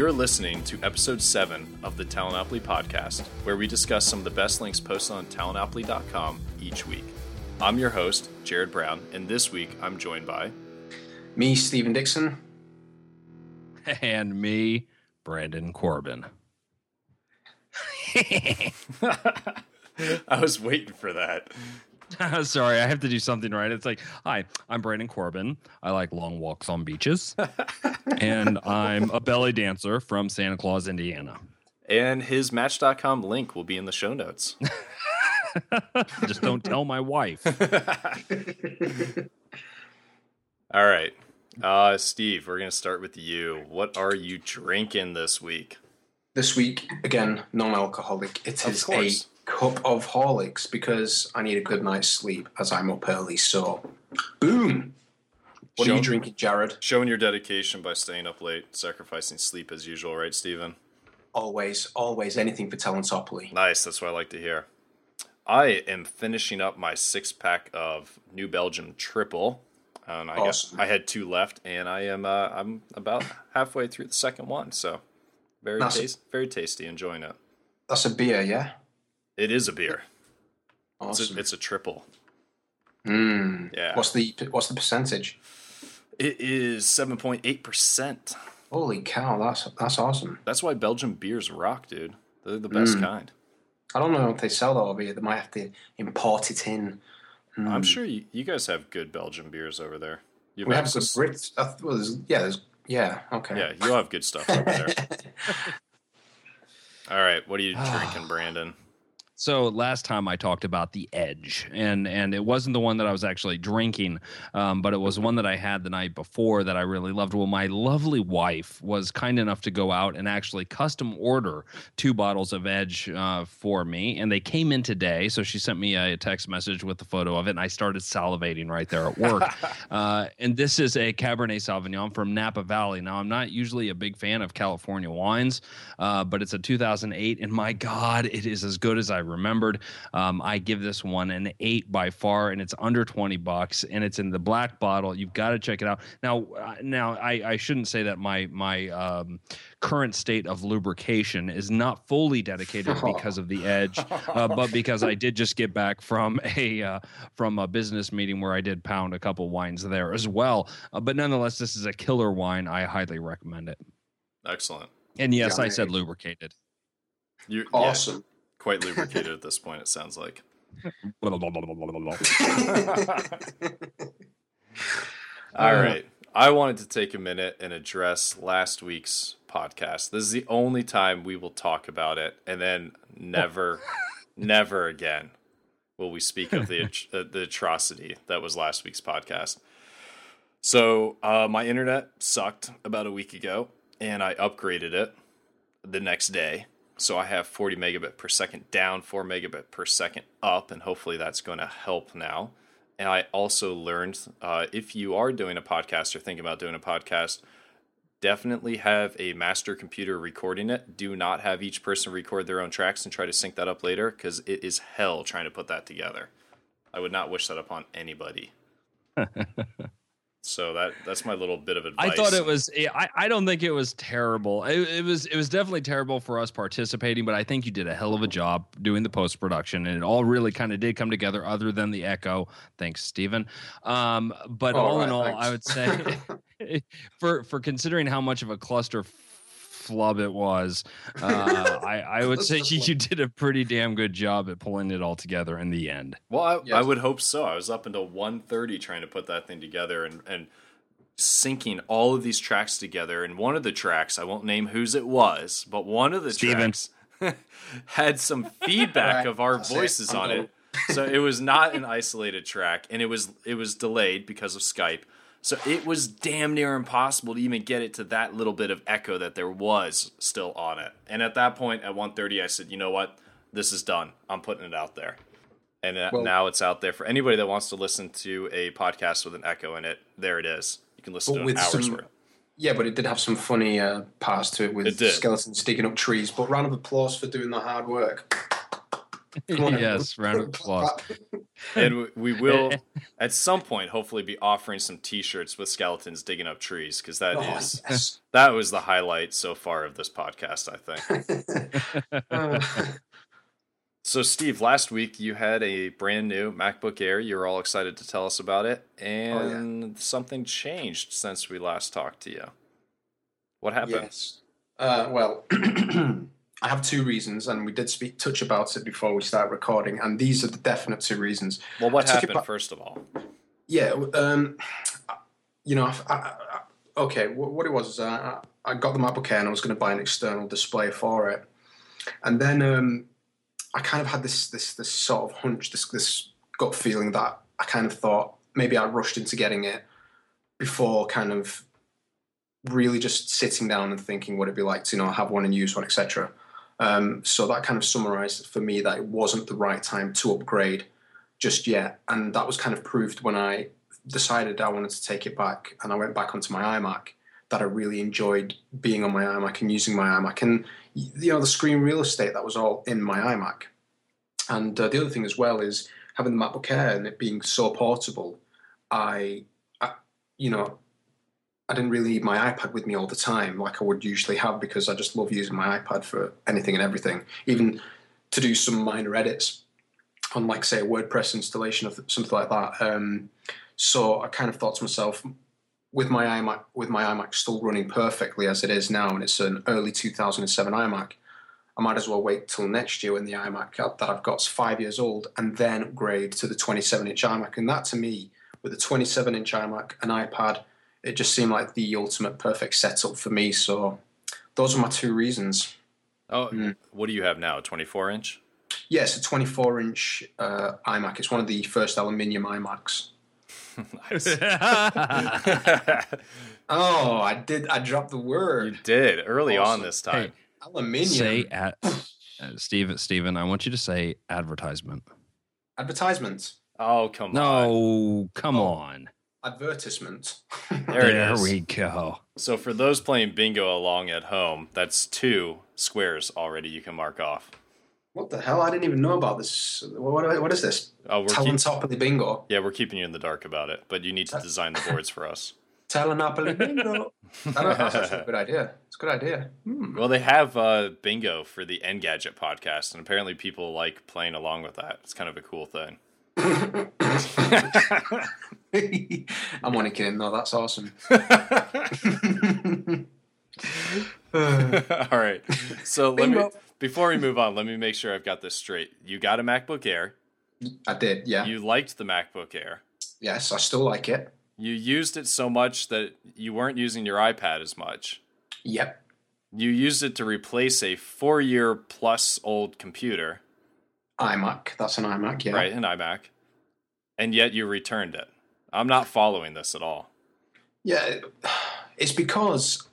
You're listening to episode 7 of the Talanopoly podcast, where we discuss some of the best links posted on talanopoly.com each week. I'm your host, Jared Brown, and this week I'm joined by... Me, Stephen Dixon. And me, Brandon Corbin. I was waiting for that. Sorry, I have to do something right. It's like, hi, I'm Brandon Corbin. I like long walks on beaches. And I'm a belly dancer from Santa Claus, Indiana. And his Match.com link will be in the show notes. Just don't tell my wife. All right. Steve, we're going to start with you. What are you drinking this week? This week, again, non-alcoholic. It is a cup of Horlicks because I need a good night's sleep as I'm up early. So, boom. What are you drinking, Jared? Showing your dedication by staying up late, sacrificing sleep as usual, right, Stephen? Always anything for Talanopoly. Nice. That's what I like to hear. I am finishing up my 6-pack of New Belgium Triple. And Awesome. I had 2 left, and I'm about halfway through the second one. So very tasty. Enjoying it. That's a beer, yeah? It is a beer. Awesome. It's a triple. Yeah. What's the percentage? It is 7.8%. Holy cow, that's awesome. That's why Belgian beers rock, dude. They're the best kind. I don't know if they sell that over here. They might have to import it in. I'm sure you guys have good Belgian beers over there. We have good Brits. Okay. Yeah, you'll have good stuff over there. All right, what are you drinking, Brandon? So last time I talked about the Edge, and it wasn't the one that I was actually drinking, but it was one that I had the night before that I really loved. Well, my lovely wife was kind enough to go out and actually custom order 2 bottles of Edge for me, and they came in today. So she sent me a text message with the photo of it, and I started salivating right there at work. And this is a Cabernet Sauvignon from Napa Valley. Now, I'm not usually a big fan of California wines, but it's a 2008, and my God, it is as good as I remembered. I give this one an 8 by far, and it's under $20, and it's in the black bottle. You've got to check it out. Now, I shouldn't say that my current state of lubrication is not fully dedicated because of the Edge, but because I did just get back from a business meeting where I did pound a couple wines there as well. But nonetheless, this is a killer wine. I highly recommend it. Excellent. And yes, I said lubricated. You're awesome. Yeah, quite lubricated at this point, it sounds like. All right. I wanted to take a minute and address last week's podcast. This is the only time we will talk about it, and then never again will we speak of the atrocity that was last week's podcast. So my internet sucked about a week ago, and I upgraded it the next day. So I have 40 megabit per second down, 4 megabit per second up, and hopefully that's going to help now. And I also learned if you are doing a podcast or thinking about doing a podcast, definitely have a master computer recording it. Do not have each person record their own tracks and try to sync that up later, because it is hell trying to put that together. I would not wish that upon anybody. So that's my little bit of advice. I thought it was. I don't think it was terrible. It was definitely terrible for us participating, but I think you did a hell of a job doing the post production, and it all really kind of did come together. Other than the echo, thanks, Stephen. But all in all, thanks. I would say for considering how much of a cluster flub it was, I would say you did a pretty damn good job at pulling it all together in the end. Well, I would hope so. I was up until 1:30 trying to put that thing together and syncing all of these tracks together. And one of the tracks, I won't name whose it was, but one of the tracks had some feedback of our voices on it. So it was not an isolated track, and it was delayed because of Skype. So it was damn near impossible to even get it to that little bit of echo that there was still on it. And at that point, at 1:30, I said, you know what? This is done. I'm putting it out there. And now it's out there for anybody that wants to listen to a podcast with an echo in it. There it is. You can listen to an hour's worth. Yeah, but it did have some funny parts to it with skeletons digging up trees. But round of applause for doing the hard work. Yes, round of applause. And we will, at some point, hopefully be offering some T-shirts with skeletons digging up trees, because that was the highlight so far of this podcast, I think. So, Steve, last week you had a brand new MacBook Air. You were all excited to tell us about it, and something changed since we last talked to you. What happened? Yes. Well, I have two reasons, and we did touch about it before we started recording, and these are the definite two reasons. Well, what happened, first of all? Yeah, okay, what it was is I got the MacBook Air and I was going to buy an external display for it. And then I kind of had this sort of hunch, this gut feeling that I kind of thought maybe I rushed into getting it before kind of really just sitting down and thinking what it'd be like to, have one and use one, etc. So that kind of summarized for me that it wasn't the right time to upgrade just yet. And that was kind of proved when I decided I wanted to take it back and I went back onto my iMac, that I really enjoyed being on my iMac and using my iMac. And, the screen real estate, that was all in my iMac. And the other thing as well is having the MacBook Air and it being so portable, I didn't really need my iPad with me all the time like I would usually have, because I just love using my iPad for anything and everything, even to do some minor edits on, like, say, a WordPress installation of something like that. So I kind of thought to myself, with my iMac still running perfectly as it is now, and it's an early 2007 iMac, I might as well wait till next year when the iMac that I've got is 5 years old, and then upgrade to the 27-inch iMac. And that, to me, with a 27-inch iMac, an iPad, it just seemed like the ultimate perfect setup for me. So those are my two reasons. Oh, What do you have now, a 24-inch? Yes, a 24-inch iMac. It's one of the first aluminium iMacs. Nice. Oh, I dropped the word. You did early on this time. Hey, aluminium. Say, Steven, I want you to say advertisement. Advertisement. Oh, come on. No, come on. Advertisement. There we go. So for those playing bingo along at home, that's 2 squares already you can mark off. What the hell? I didn't even know about this. What is this? Oh, Talentopoli bingo. Yeah, we're keeping you in the dark about it, but you need to design the boards for us. Talentopoli bingo. That's actually a good idea. It's a good idea. Well, they have bingo for the Engadget podcast, and apparently people like playing along with that. It's kind of a cool thing. I'm only kidding. No, that's awesome. All right. So before we move on, let me make sure I've got this straight. You got a MacBook Air. I did, yeah. You liked the MacBook Air. Yes, I still like it. You used it so much that you weren't using your iPad as much. Yep. You used it to replace a 4-year-plus old computer. iMac. That's an iMac, yeah. Right, an iMac. And yet you returned it. I'm not following this at all. Yeah, it's because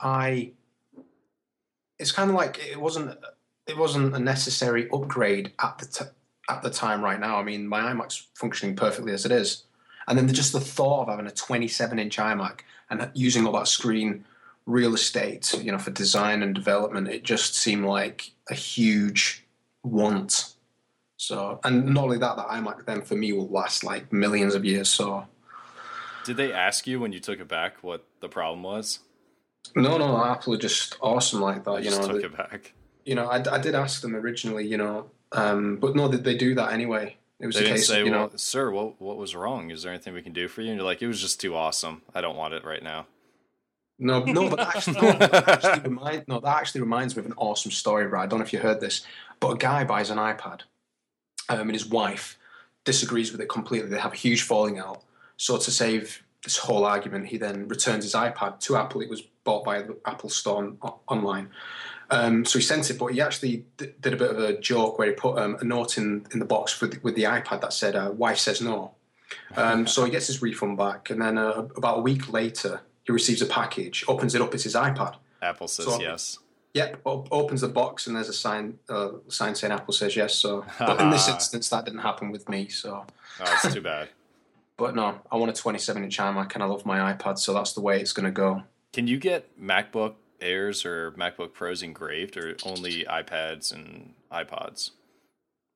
it's kind of like it wasn't a necessary upgrade at the time right now. I mean, my iMac's functioning perfectly as it is. And then just the thought of having a 27-inch iMac and using all that screen real estate, for design and development, it just seemed like a huge want. So, and not only that, the iMac then for me will last like millions of years. So, did they ask you when you took it back what the problem was? No, Apple are just awesome like that. Just took it back. I did ask them originally, but no, they do that anyway. It was they a didn't case say, of, well, sir, what was wrong? Is there anything we can do for you? And you're like, it was just too awesome. I don't want it right now. No, but that actually reminds me of an awesome story, right? I don't know if you heard this, but a guy buys an iPad, and his wife disagrees with it completely. They have a huge falling out. So to save this whole argument, he then returns his iPad to Apple. It was bought by the Apple Store online. So he sent it, but he actually did a bit of a joke where he put a note in the box with the iPad that said, wife says no. So he gets his refund back, and then about a week later, he receives a package, opens it up, it's his iPad. Apple says yes. Yep, opens the box, and there's a sign saying Apple says yes. So, but in this instance, that didn't happen with me. So, oh, it's too bad. But no, I want a 27-inch iMac, and I love my iPad, so that's the way it's going to go. Can you get MacBook Airs or MacBook Pros engraved, or only iPads and iPods?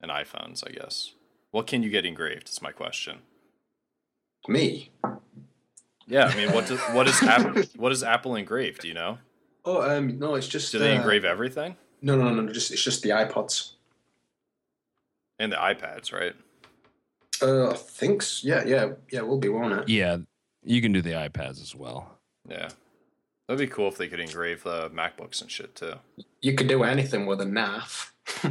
and iPhones, I guess. What can you get engraved is my question. Me? Yeah, I mean, what does Apple engrave, do you know? Oh, no, it's just... Do they engrave everything? No, it's just the iPods. And the iPads, right? I think so. Yeah, it will be, won't it? Yeah, you can do the iPads as well. Yeah. That'd be cool if they could engrave MacBooks and shit, too. You could do anything with a NAF.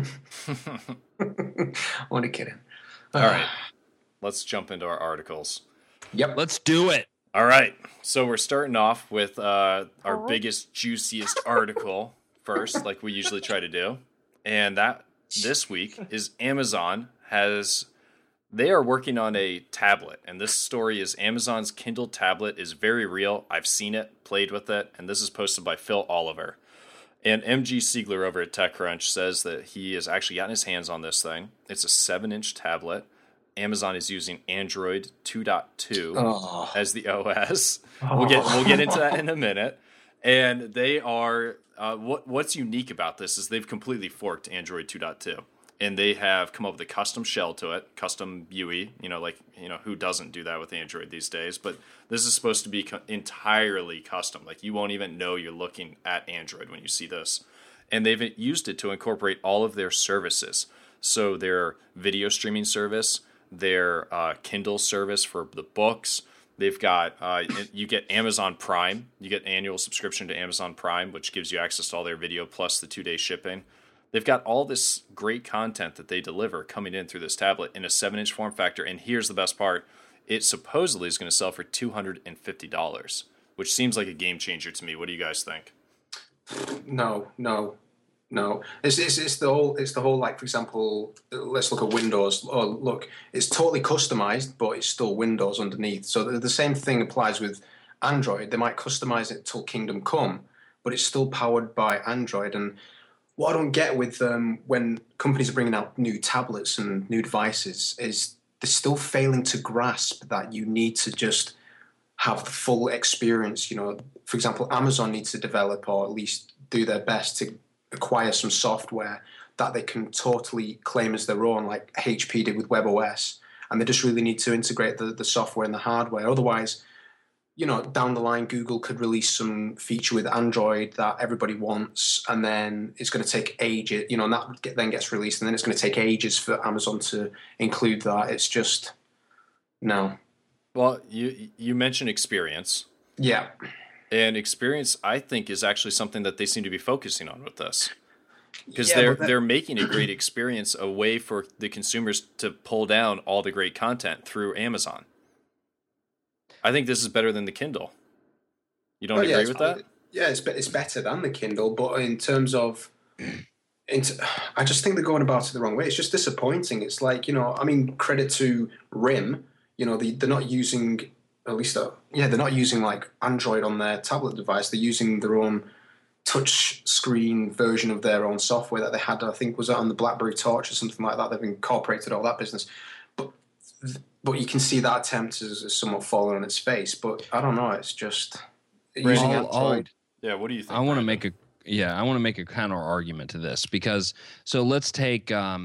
Only kidding. All right. Let's jump into our articles. Yep. Let's do it. All right. So we're starting off with our biggest, juiciest article first, like we usually try to do. And that this week is Amazon they are working on a tablet. And this story is Amazon's Kindle tablet is very real. I've seen it, played with it, and this is posted by Phil Oliver. And MG Siegler over at TechCrunch says that he has actually gotten his hands on this thing. It's a 7-inch tablet. Amazon is using Android 2.2 as the OS. We'll get into that in a minute. And they are what's unique about this is they've completely forked Android 2.2, and they have come up with a custom shell to it, custom UE. Who doesn't do that with Android these days? But this is supposed to be entirely custom. Like, you won't even know you're looking at Android when you see this. And they've used it to incorporate all of their services. So their video streaming service, their Kindle service for the books. They've got you get Amazon Prime. You get an annual subscription to Amazon Prime, which gives you access to all their video plus the 2-day shipping. They've got all this great content that they deliver coming in through this tablet in a 7-inch form factor. And here's the best part. It supposedly is going to sell for $250, which seems like a game changer to me. What do you guys think? No. It's the whole, like, for example, let's look at Windows. Oh, look, it's totally customized, but it's still Windows underneath. So the same thing applies with Android. They might customize it till Kingdom Come, but it's still powered by Android. And what I don't get with when companies are bringing out new tablets and new devices is they're still failing to grasp that you need to just have the full experience. For example, Amazon needs to develop, or at least do their best to acquire some software that they can totally claim as their own, like HP did with WebOS. And they just really need to integrate the software and the hardware. Otherwise, down the line, Google could release some feature with Android that everybody wants, and then it's going to take ages, and that then gets released, and then it's going to take ages for Amazon to include that. It's just, no. Well, you mentioned experience. Yeah. And experience, I think, is actually something that they seem to be focusing on with this. Because they're making a great experience, a way for the consumers to pull down all the great content through Amazon. I think this is better than the Kindle. You don't agree with that? Yeah, it's better than the Kindle, but in terms of... I just think they're going about it the wrong way. It's just disappointing. It's like, credit to RIM. They're not using... At least, they're not using like Android on their tablet device. They're using their own touch screen version of their own software that they had. I think was that on the BlackBerry Torch or something like that. They've incorporated all that business, but you can see that attempt is somewhat fallen on its face. But I don't know. It's just using Android. Yeah, what do you think? I want to make a counter argument to this, because let's take a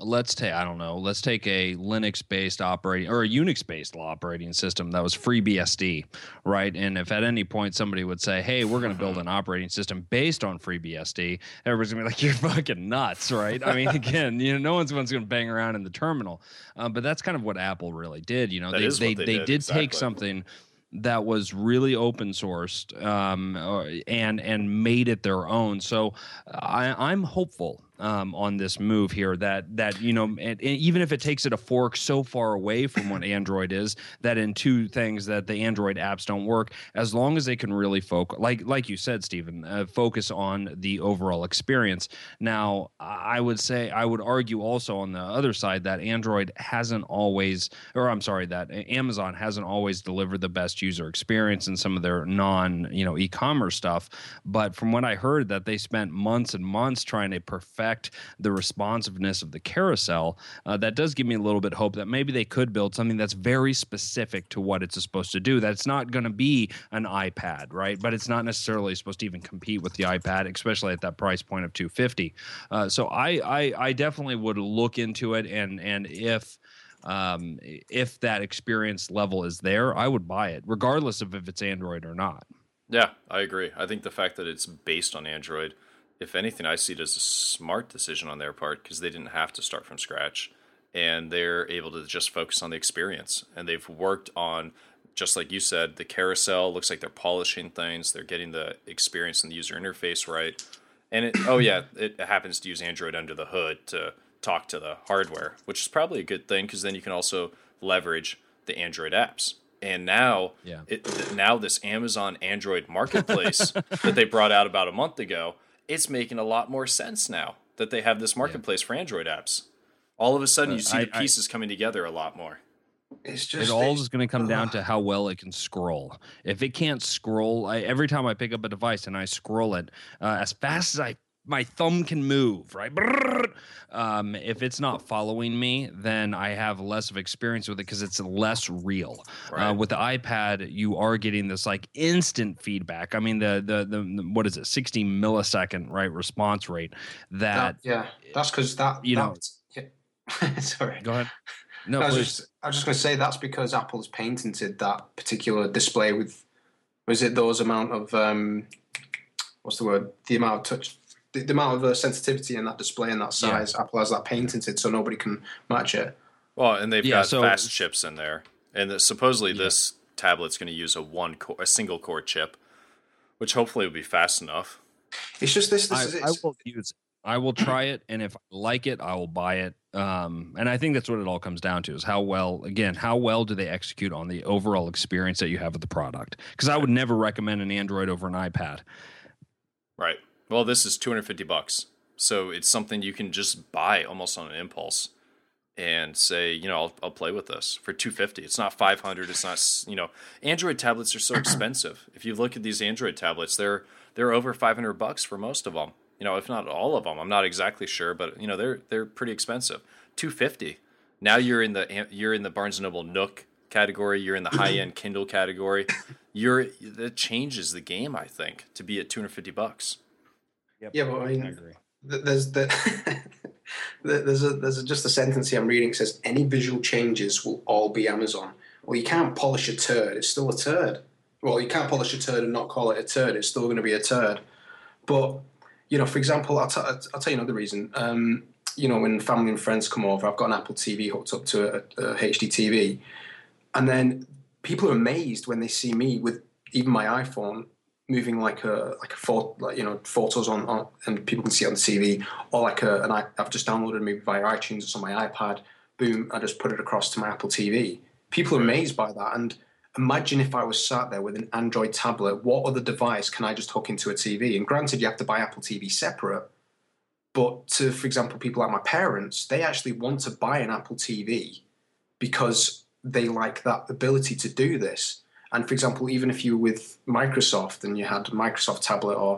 Linux based operating or a Unix based operating system that was FreeBSD, right? And if at any point somebody would say, hey, we're going to build an operating system based on FreeBSD, everybody's going to be like, you're fucking nuts, right? I mean, again, no one's going to bang around in the terminal, but that's kind of what Apple really did. They did exactly. Take something that was really open sourced and made it their own. So I'm hopeful on this move here that and even if it takes it a fork so far away from what Android is, that in two things that the Android apps don't work, as long as they can really focus, like you said, Stephen, focus on the overall experience. Now, I would argue also on the other side that Amazon hasn't always delivered the best user experience in some of their e-commerce stuff. But from what I heard, that they spent months and months trying to perfect respect the responsiveness of the carousel, that does give me a little bit of hope that maybe they could build something that's very specific to what it's supposed to do. That's not going to be an iPad, right? But it's not necessarily supposed to even compete with the iPad, especially at that price point of $250. So I definitely would look into it, and if that experience level is there, I would buy it, regardless of if it's Android or not. Yeah, I agree. I think the fact that it's based on Android, if anything, I see it as a smart decision on their part because they didn't have to start from scratch, and they're able to just focus on the experience. And they've worked on, just like you said, the carousel. Looks like they're polishing things. They're getting the experience and the user interface right. And it happens to use Android under the hood to talk to the hardware, which is probably a good thing because then you can also leverage the Android apps. And now, now this Amazon Android marketplace that they brought out about a month ago, it's making a lot more sense now that they have this marketplace for Android apps. All of a sudden, you see the pieces coming together a lot more. It all is going to come down to how well it can scroll. If it can't scroll, every time I pick up a device and I scroll it as fast as my thumb can move, right? If it's not following me, then I have less of experience with it because it's less real. Right. With the iPad, you are getting this like instant feedback. I mean, the what is it, 60 millisecond response rate? That's because sorry. Go ahead. No, I was just going to say that's because Apple's patented that particular display with, was it those amount of what's the word? The amount of touch. The amount of sensitivity in that display and that size, Apple has that patented, so nobody can match it. Well, and they've got fast chips in there, and supposedly this tablet's going to use a single core chip, which hopefully will be fast enough. It's just this. I will use it. I will try it, and if I like it, I will buy it. And I think that's what it all comes down to: is how well do they execute on the overall experience that you have with the product? Because I would never recommend an Android over an iPad. Right. Well, this is $250, so it's something you can just buy almost on an impulse, and say, I'll play with this for $250. It's not $500. It's not, Android tablets are so expensive. If you look at these Android tablets, they're over $500 for most of them. If not all of them, I'm not exactly sure, but they're pretty expensive. $250. Now you're in the Barnes & Noble Nook category. You're in the high end Kindle category. That changes the game, I think, to be at $250. Yep. Yeah, but I mean, agree. There's just a sentence here I'm reading. It says any visual changes will all be Amazon. Well, you can't polish a turd; it's still a turd. Well, you can't polish a turd and not call it a turd; it's still going to be a turd. But for example, I'll tell you another reason. When family and friends come over, I've got an Apple TV hooked up to a HD TV, and then people are amazed when they see me with even my iPhone moving photos on, and people can see it on the TV, or I've just downloaded a movie via iTunes. It's on my iPad. Boom! I just put it across to my Apple TV. People are amazed by that. And imagine if I was sat there with an Android tablet. What other device can I just hook into a TV? And granted, you have to buy Apple TV separate. But for example, people like my parents, they actually want to buy an Apple TV because they like that ability to do this. And for example, even if you were with Microsoft and you had a Microsoft tablet, or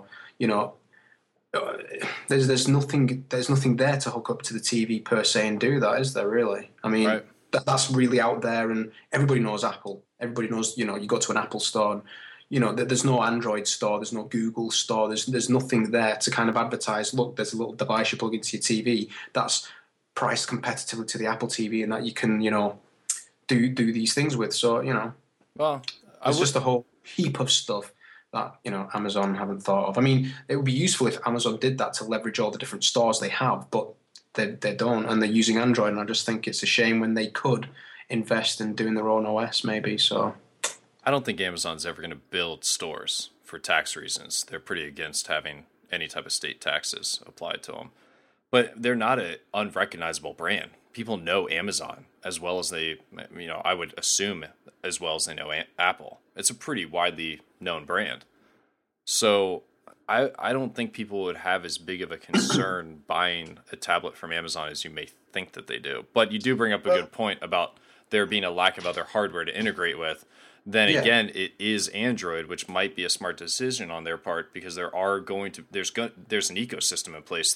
there's nothing there to hook up to the TV per se and do that, is there really? I mean, that's really out there, and everybody knows Apple. Everybody knows, you go to an Apple store, and there's no Android store, there's no Google store, there's nothing there to kind of advertise. Look, there's a little device you plug into your TV that's priced competitively to the Apple TV, and that you can do these things with. So well. It's just a whole heap of stuff that Amazon haven't thought of. I mean, it would be useful if Amazon did that to leverage all the different stores they have, but they don't, and they're using Android. And I just think it's a shame when they could invest in doing their own OS, maybe. So I don't think Amazon's ever going to build stores for tax reasons. They're pretty against having any type of state taxes applied to them, but they're not an unrecognizable brand. People know Amazon as well as they, I would assume as well as they know Apple. It's a pretty widely known brand. So I don't think people would have as big of a concern buying a tablet from Amazon as you may think that they do. But you do bring up a good point about there being a lack of other hardware to integrate with. Then again, it is Android, which might be a smart decision on their part because there's an ecosystem in place there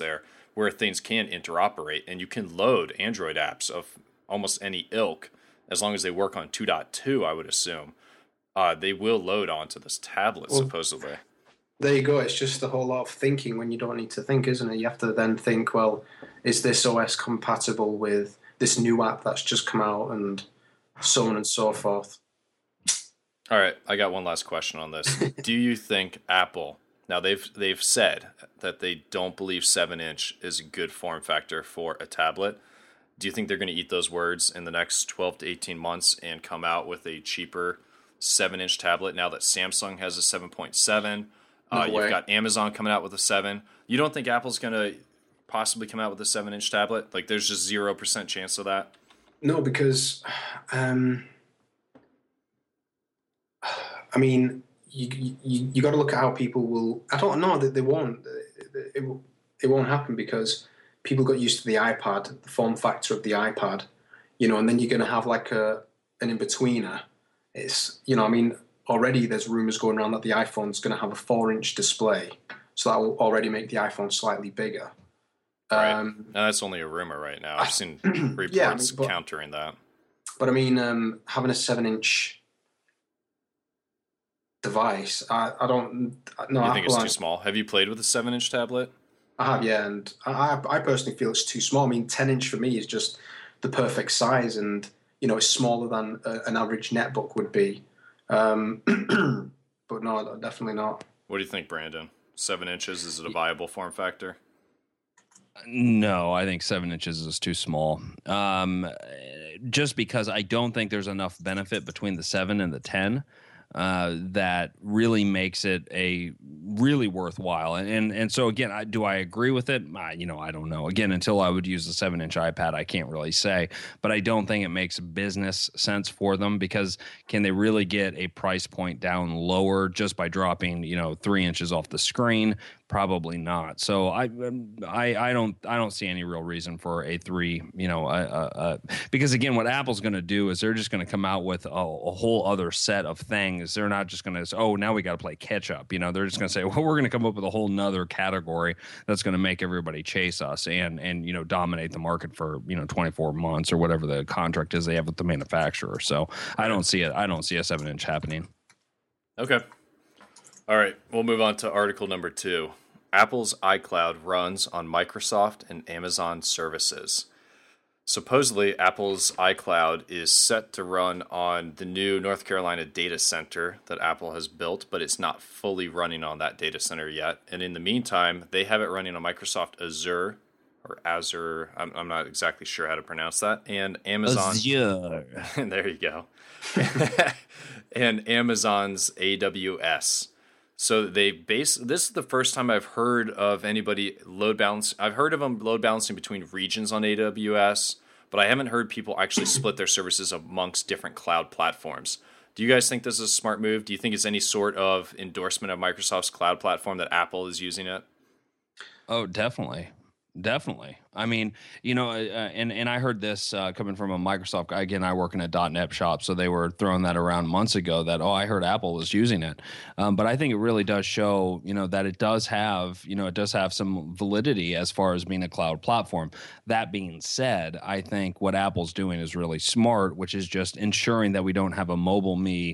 where things can interoperate, and you can load Android apps of almost any ilk as long as they work on 2.2, I would assume. They will load onto this tablet, supposedly. There you go. It's just a whole lot of thinking when you don't need to think, isn't it? You have to then think, well, is this OS compatible with this new app that's just come out, and so on and so forth. All right, I got one last question on this. Do you think Apple, now they've said that they don't believe 7-inch is a good form factor for a tablet. Do you think they're going to eat those words in the next 12 to 18 months and come out with a cheaper 7-inch tablet now that Samsung has a 7.7? You've got Amazon coming out with a 7. You don't think Apple's going to possibly come out with a 7-inch tablet? Like, there's just 0% chance of that? No, because I mean, you got to look at how people will. I don't know that they won't. It won't happen because people got used to the iPad, the form factor of the iPad, and then you're going to have like an in-betweener. It's, I mean, already there's rumors going around that the iPhone's going to have a 4-inch display, so that will already make the iPhone slightly bigger. Right. Now that's only a rumor right now. I've seen reports countering that. But I mean, having a 7-inch device, I don't. No, you think it's too small? Have you played with a 7-inch tablet? I have, yeah, and I personally feel it's too small. I mean, 10-inch for me is just the perfect size, and it's smaller than an average netbook would be. But no, definitely not. What do you think, Brandon? 7 inches, is it a viable form factor? No, I think 7 inches is too small. Just because I don't think there's enough benefit between the 7 and the 10 that really makes it a really worthwhile. And so again, do I agree with it? I don't know. Again, until I would use the 7-inch iPad, I can't really say. But I don't think it makes business sense for them, because can they really get a price point down lower just by dropping 3 inches off the screen? Probably not. So I don't see any real reason for a 3. Because again, what Apple's going to do is they're just going to come out with a whole other set of things. They're not just going to say, oh, now we got to play catch up. They're just going to say, well, we're going to come up with a whole nother category that's going to make everybody chase us and dominate the market for 24 months or whatever the contract is they have with the manufacturer. So I don't see it. I don't see a 7-inch happening. Okay. All right, we'll move on to article number 2. Apple's iCloud runs on Microsoft and Amazon services. Supposedly, Apple's iCloud is set to run on the new North Carolina data center that Apple has built, but it's not fully running on that data center yet. And in the meantime, they have it running on Microsoft Azure, or Azure, I'm not exactly sure how to pronounce that, and Amazon. Azure. There you go. And Amazon's AWS. So this is the first time I've heard of anybody load balance. I've heard of them load balancing between regions on AWS, but I haven't heard people actually split their services amongst different cloud platforms. Do you guys think this is a smart move? Do you think it's any sort of endorsement of Microsoft's cloud platform that Apple is using it? Oh, definitely. Definitely. I mean, and I heard this coming from a Microsoft guy. Again, I work in a .NET shop, so they were throwing that around months ago that, I heard Apple was using it. But I think it really does show, that it does have some validity as far as being a cloud platform. That being said, I think what Apple's doing is really smart, which is just ensuring that we don't have a Mobile Me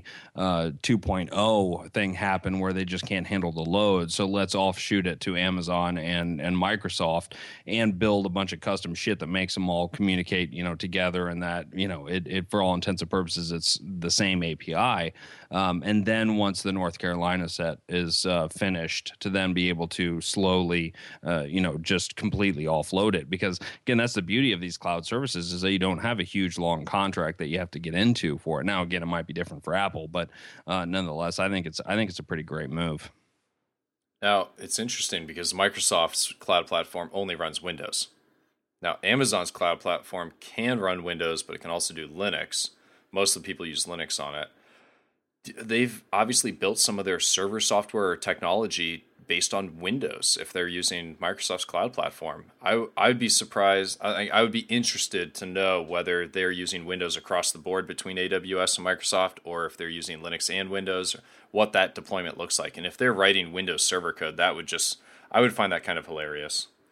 2.0 thing happen where they just can't handle the load. So let's offshoot it to Amazon and Microsoft and build a bunch of custom shit that makes them all communicate, together, and that, it for all intents and purposes, it's the same API. And then once the North Carolina set is finished, to then be able to slowly, just completely offload it. Because again, that's the beauty of these cloud services, is that you don't have a huge long contract that you have to get into for it. Now, again, it might be different for Apple, but nonetheless, I think it's a pretty great move. Now, it's interesting because Microsoft's cloud platform only runs Windows. Now, Amazon's cloud platform can run Windows, but it can also do Linux. Most of the people use Linux on it. They've obviously built some of their server software or technology based on Windows if they're using Microsoft's cloud platform. I would be surprised. I would be interested to know whether they're using Windows across the board between AWS and Microsoft, or if they're using Linux and Windows, what that deployment looks like. And if they're writing Windows server code, I would find that kind of hilarious.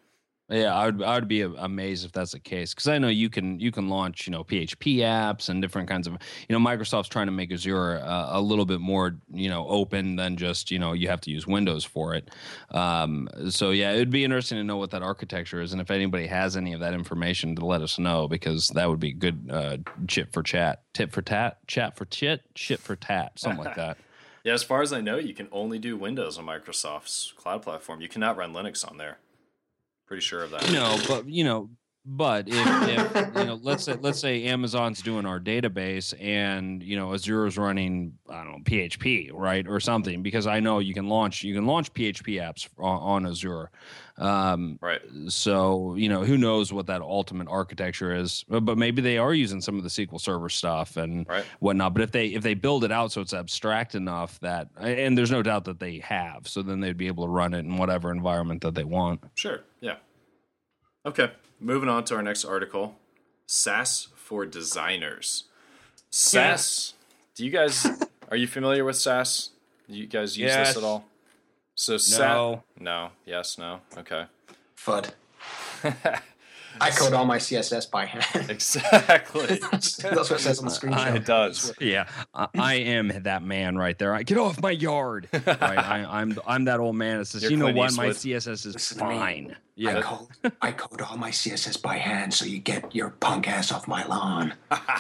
Yeah, I would be amazed if that's the case, because I know you can launch PHP apps and different kinds of Microsoft's trying to make Azure a little bit more open than just you have to use Windows for it. So yeah, it'd be interesting to know what that architecture is, and if anybody has any of that information to let us know, because that would be good. Chit for chat, tit for tat, chat for chit, shit for tat, something like that. Yeah, as far as I know, you can only do Windows on Microsoft's cloud platform. You cannot run Linux on there. Pretty sure of that. No, but if let's say Amazon's doing our database and Azure is running, I don't know, PHP, right, or something, because I know you can launch PHP apps on Azure. Right. So who knows what that ultimate architecture is, but maybe they are using some of the SQL Server stuff and whatnot. But if they build it out so it's abstract enough that, and there's no doubt that they have, so then they'd be able to run it in whatever environment that they want. Sure. Yeah. Okay. Moving on to our next article, SaaS for designers. SaaS. Do you guys, are you familiar with SaaS? Do you guys use this at all? So no. Yes, no. Okay. FUD. I code all my CSS by hand. Exactly. That's what it says on the screenshot. It does. Yeah, I am that man right there. Get off my yard. Right? I'm that old man that says, You're Clint what, Eastwood. my CSS is fine. Yeah. I code all my CSS by hand, so you get your punk ass off my lawn.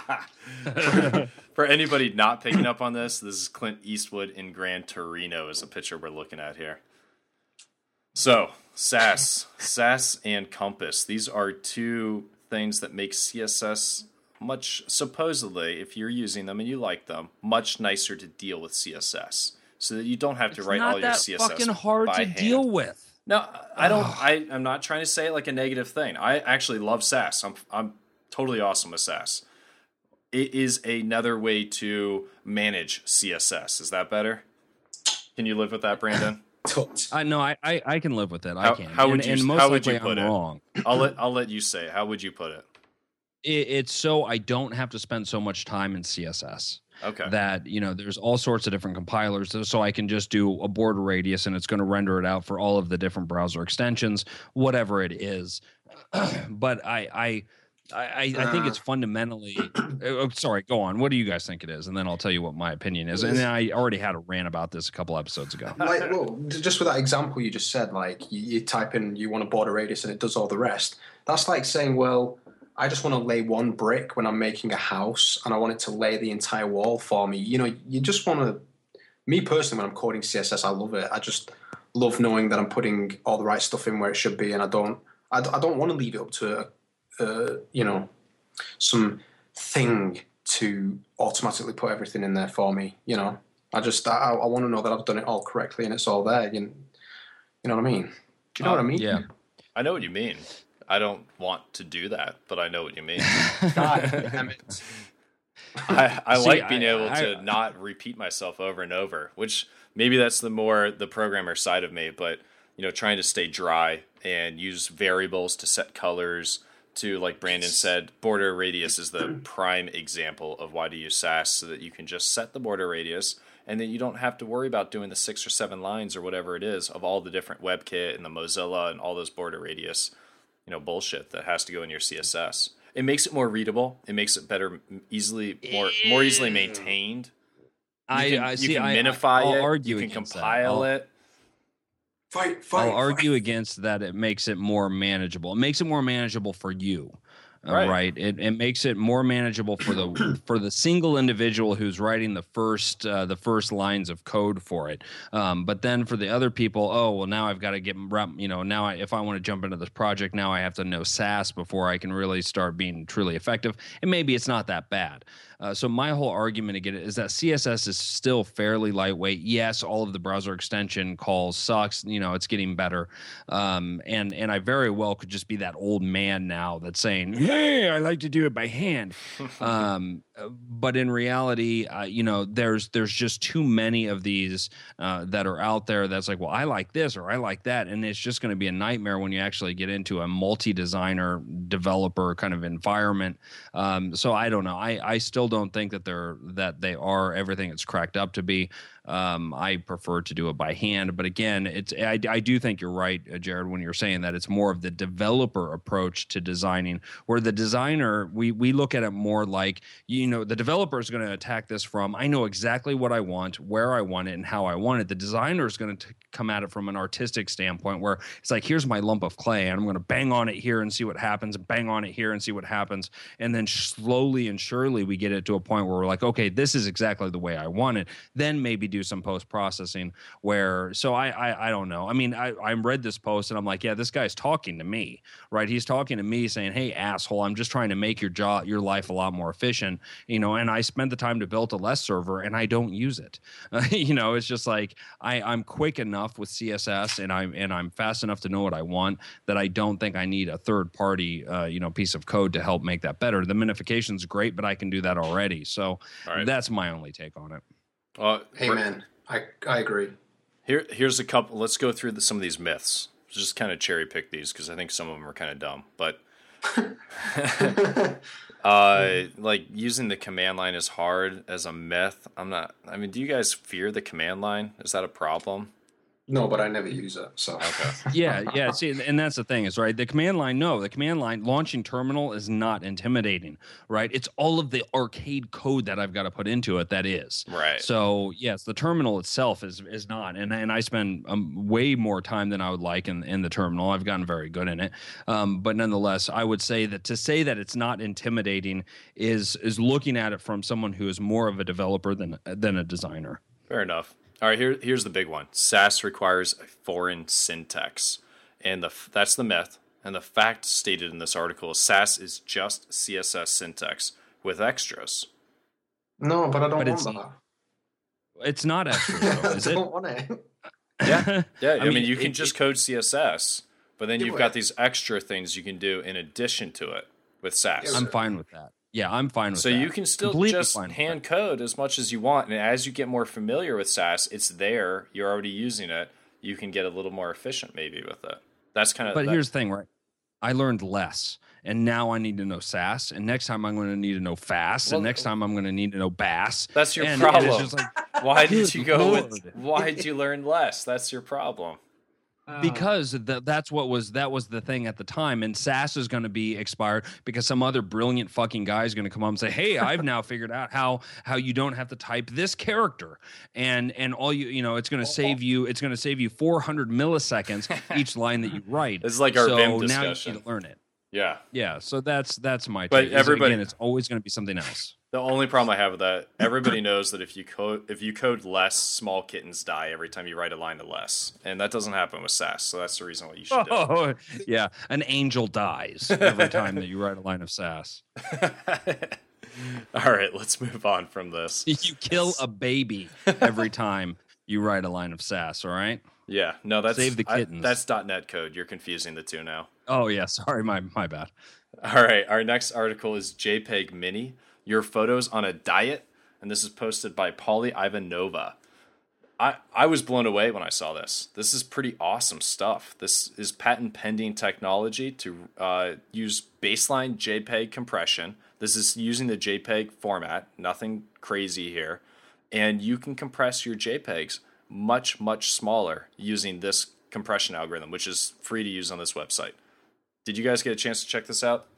For anybody not picking up on this is Clint Eastwood in Gran Torino is a picture we're looking at here. So, SAS and Compass. These are two things that make CSS much, supposedly, if you're using them and you like them, much nicer to deal with CSS. So that you don't have to write all your CSS by hand. It's not that fucking hard to deal with. No, I don't. I'm not trying to say it like a negative thing. I actually love SAS. I'm totally awesome with SAS. It is another way to manage CSS. Is that better? Can you live with that, Brandon? No, I can live with it. I can. How would you? And most how would you likely put I'm it? wrong. I'll let you say it. How would you put it? It's so I don't have to spend so much time in CSS. Okay. That there's all sorts of different compilers, so I can just do a border radius and it's going to render it out for all of the different browser extensions, whatever it is. But I think it's fundamentally. Sorry, go on. What do you guys think it is? And then I'll tell you what my opinion is. And then I already had a rant about this a couple episodes ago. Just with that example you just said, like you type in you want a border radius and it does all the rest. That's like saying, well, I just want to lay one brick when I'm making a house and I want it to lay the entire wall for me. You just want to. Me personally, when I'm coding CSS, I love it. I just love knowing that I'm putting all the right stuff in where it should be, and I don't want to leave it up to some thing to automatically put everything in there for me. I want to know that I've done it all correctly and it's all there. You know what I mean? Do you know what I mean? Yeah, I know what you mean. I don't want to do that, but I know what you mean. God damn it. I like being able to not repeat myself over and over, which maybe that's the programmer side of me, but trying to stay dry and use variables to set colors to, like Brandon said, border radius is the prime example of why to use SAS, so that you can just set the border radius and then you don't have to worry about doing the 6 or 7 lines or whatever it is of all the different WebKit and the Mozilla and all those border radius bullshit that has to go in your CSS. It makes it more readable. It makes it better, more easily maintained. You can minify it. You can compile it. I'll argue against that. It makes it more manageable. It makes it more manageable for you. Right. It makes it more manageable for the single individual who's writing the first lines of code for it. But then for the other people, now I've got to get now if I want to jump into this project, now I have to know SAS before I can really start being truly effective. And maybe it's not that bad. So my whole argument again is that CSS is still fairly lightweight. Yes, all of the browser extension calls sucks. It's getting better. And I very well could just be that old man now that's saying, hey, I like to do it by hand. but in reality, there's just too many of these that are out there. That's like, well, I like this or I like that, and it's just going to be a nightmare when you actually get into a multi-designer developer kind of environment. So I don't know. I still don't think that they are everything it's cracked up to be. I prefer to do it by hand, but again, I do think you're right, Jared, when you're saying that it's more of the developer approach to designing, where the designer, we look at it more like, the developer is going to attack this from, I know exactly what I want, where I want it, and how I want it. The designer is going to come at it from an artistic standpoint, where it's like, here's my lump of clay, and I'm going to bang on it here and see what happens, and bang on it here and see what happens, and then slowly and surely we get it to a point where we're like, okay, this is exactly the way I want it. Then maybe do some post-processing so I don't know. I mean, I read this post and I'm like, yeah, this guy's talking to me, right? He's talking to me saying, hey, asshole, I'm just trying to make your life a lot more efficient, and I spent the time to build a less server and I don't use it. It's just like I'm quick enough with CSS and I'm fast enough to know what I want that I don't think I need a third party piece of code to help make that better. The minification is great, but I can do that already. So That's my only take on it. Hey man, I agree. Here's a couple. Let's go through some of these myths. Just kind of cherry pick these because I think some of them are kind of dumb. But like using the command line is hard as a myth. Do you guys fear the command line? Is that a problem? No, but I never use it. So okay. Yeah. See, and that's the thing is right. The command line launching terminal is not intimidating, right? It's all of the arcade code that I've got to put into it that is. Right. So yes, the terminal itself is not, and I spend way more time than I would like in the terminal. I've gotten very good in it, but nonetheless, I would say that to say that it's not intimidating is looking at it from someone who is more of a developer than a designer. Fair enough. All right, here's the big one. Sass requires a foreign syntax, and that's the myth. And the fact stated in this article is Sass is just CSS syntax with extras. No, but I don't want that. It's not extra, though, is it? I don't want it. Yeah. I mean, you can just code CSS, but then you've got these extra things you can do in addition to it with Sass. I'm fine with that. Yeah, I'm fine with that. So you can still just hand code as much as you want, and as you get more familiar with Sass, it's there. You're already using it. You can get a little more efficient maybe with it. That's kind of. But here's the thing, right? I learned less, and now I need to know Sass, and next time I'm going to need to know Fast, and next time I'm going to need to know Bass. That's your problem. And it's just like, why did you learn less? That's your problem. Because that was the thing at the time, and Sass is going to be expired because some other brilliant fucking guy is going to come up and say, "Hey, I've now figured out how you don't have to type this character, and all it's going to save you 400 milliseconds each line that you write." It's like our Vim discussion. Now you need to learn it. Yeah. So that's my. But take. everybody, again, it's always going to be something else. The only problem I have with that, everybody knows that if you code less, small kittens die every time you write a line to less, and that doesn't happen with Sass. So that's the reason why you should do it. Yeah, an angel dies every time that you write a line of Sass. All right, let's move on from this. You kill a baby every time you write a line of Sass. All right. Yeah, no, that's save the kittens. That's .NET code. You're confusing the two now. Oh yeah, sorry, my bad. All right, our next article is JPEG Mini. Your photos on a diet, and this is posted by Pauly Ivanova. I was blown away when I saw this. This is pretty awesome stuff. This is patent pending technology to use baseline JPEG compression. This is using the JPEG format, nothing crazy here. And you can compress your JPEGs much, much smaller using this compression algorithm, which is free to use on this website. Did you guys get a chance to check this out?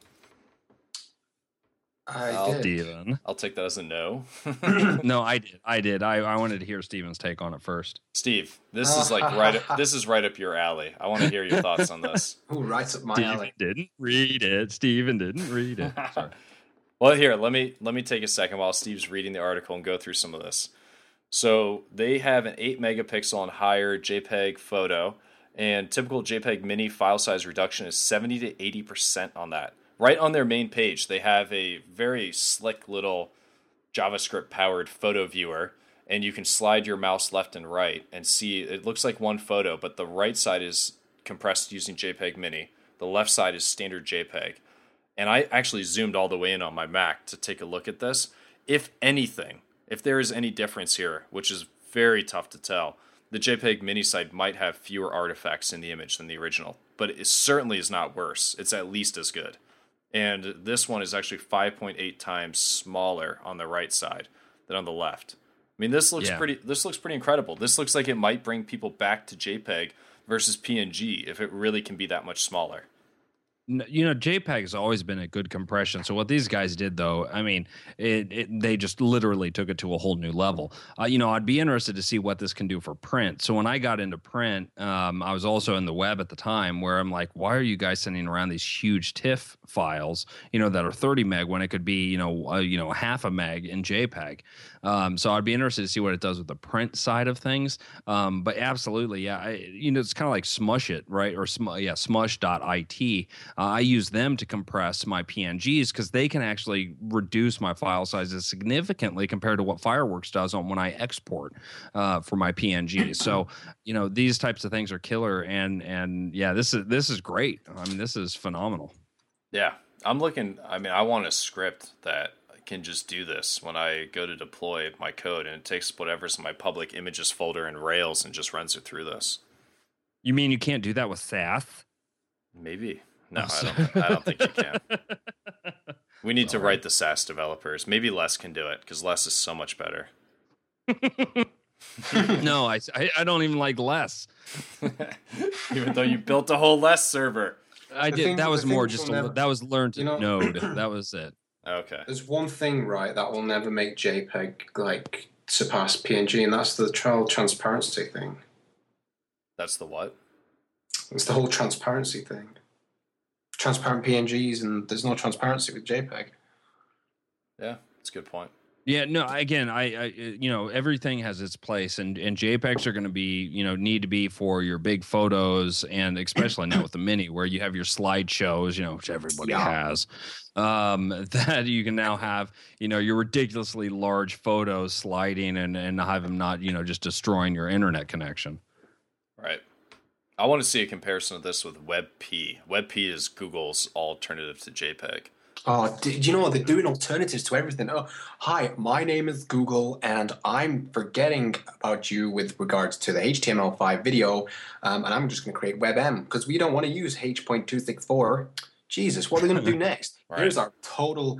I did. I'll take that as a no. No, I did. I wanted to hear Steven's take on it first. Steve, this is right up your alley. I want to hear your thoughts on this. Ooh, right up my alley. Steven didn't read it. Sorry. Well, here, let me take a second while Steve's reading the article and go through some of this. So they have an 8 megapixel and higher JPEG photo, and typical JPEG Mini file size reduction is 70 to 80% on that. Right on their main page, they have a very slick little JavaScript-powered photo viewer, and you can slide your mouse left and right and see it looks like one photo, but the right side is compressed using JPEG Mini. The left side is standard JPEG. And I actually zoomed all the way in on my Mac to take a look at this. if anything, if there is any difference here, which is very tough to tell, the JPEG mini site might have fewer artifacts in the image than the original, but it certainly is not worse. It's at least as good. And this one is actually 5.8 times smaller on the right side than on the left. I mean, this looks pretty incredible. This looks like it might bring people back to JPEG versus PNG if it really can be that much smaller. You know, JPEG has always been a good compression. So what these guys did, though, I mean, they just literally took it to a whole new level. You know, I'd be interested to see what this can do for print. So when I got into print, I was also in the web at the time, where I'm like, why are you guys sending around these huge TIFF files, you know, that are 30 meg when it could be, half a meg in JPEG? So I'd be interested to see what it does with the print side of things. But absolutely, yeah, it's kind of like Smush It, right? Or smush.it. I use them to compress my PNGs because they can actually reduce my file sizes significantly compared to what Fireworks does when I export for my PNGs. So, these types of things are killer. And yeah, this is great. I mean, this is phenomenal. Yeah, I want a script that can just do this when I go to deploy my code, and it takes whatever's in my public images folder in Rails and just runs it through this. You mean you can't do that with SAS? Maybe. No, I don't think you can. We need to write the SAS developers. Maybe Les can do it because Les is so much better. No, I don't even like Les. Even though you built a whole Les server. I did. That was more just that was learned to Node. That was it. Okay. There's one thing, right, that will never make JPEG surpass PNG, and that's the transparency thing. That's the what? It's the whole transparency thing. Transparent PNGs, and there's no transparency with JPEG. Yeah, that's a good point. Yeah, no, again, I everything has its place, and JPEGs are going to be, need to be for your big photos, and especially now with the mini, where you have your slideshows, which everybody has, that you can now have, your ridiculously large photos sliding and have them not, just destroying your internet connection. Right. I want to see a comparison of this with WebP. WebP is Google's alternative to JPEG. Oh, do you know what? They're doing alternatives to everything. Oh, hi, my name is Google, and I'm forgetting about you with regards to the HTML5 video, and I'm just going to create WebM because we don't want to use H.264. Jesus, what are they going to do next? Right. Here's our total,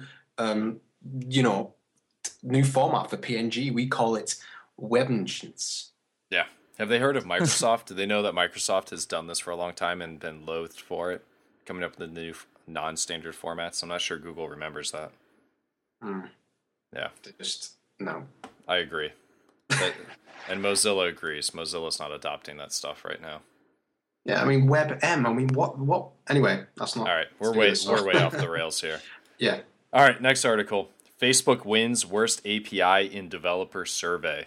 new format for PNG. We call it WebNGents. Yeah. Have they heard of Microsoft? Do they know that Microsoft has done this for a long time and been loathed for it, coming up with the new non-standard formats? I'm not sure Google remembers that. Yeah. No. I agree. And Mozilla agrees. Mozilla's not adopting that stuff right now. Yeah, I mean, WebM. I mean, what? Anyway, that's not... All right, we're way off the rails here. Yeah. All right, next article. Facebook wins worst API in developer survey.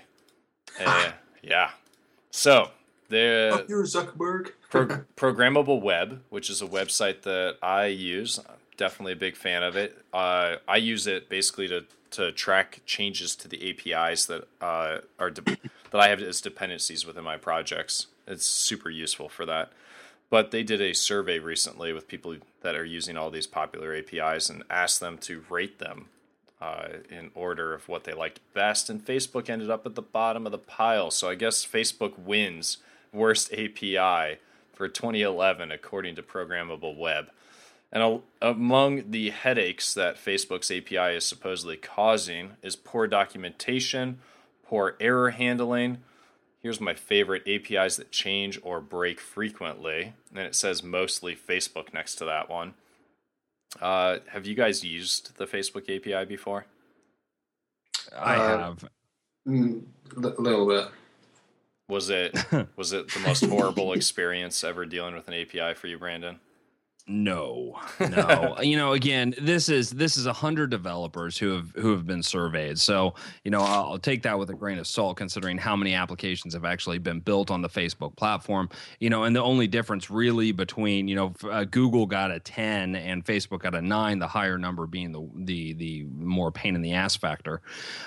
Yeah. So, you're Zuckerberg. Programmable Web, which is a website that I use, definitely a big fan of it. I use it basically to track changes to the APIs that that I have as dependencies within my projects. It's super useful for that. But they did a survey recently with people that are using all these popular APIs and asked them to rate them in order of what they liked best, and Facebook ended up at the bottom of the pile. So I guess Facebook wins worst API for 2011 according to Programmable Web. And among the headaches that Facebook's API is supposedly causing is poor documentation, poor error handling. Here's my favorite: APIs that change or break frequently. And it says mostly Facebook next to that one. Have you guys used the Facebook API before? I have. A little bit. Was it the most horrible experience ever dealing with an API for you, Brandon? No. Again, this is 100 developers who have been surveyed. So, I'll take that with a grain of salt, considering how many applications have actually been built on the Facebook platform. And the only difference really between, Google got a 10 and Facebook got a 9, the higher number being the more pain in the ass factor.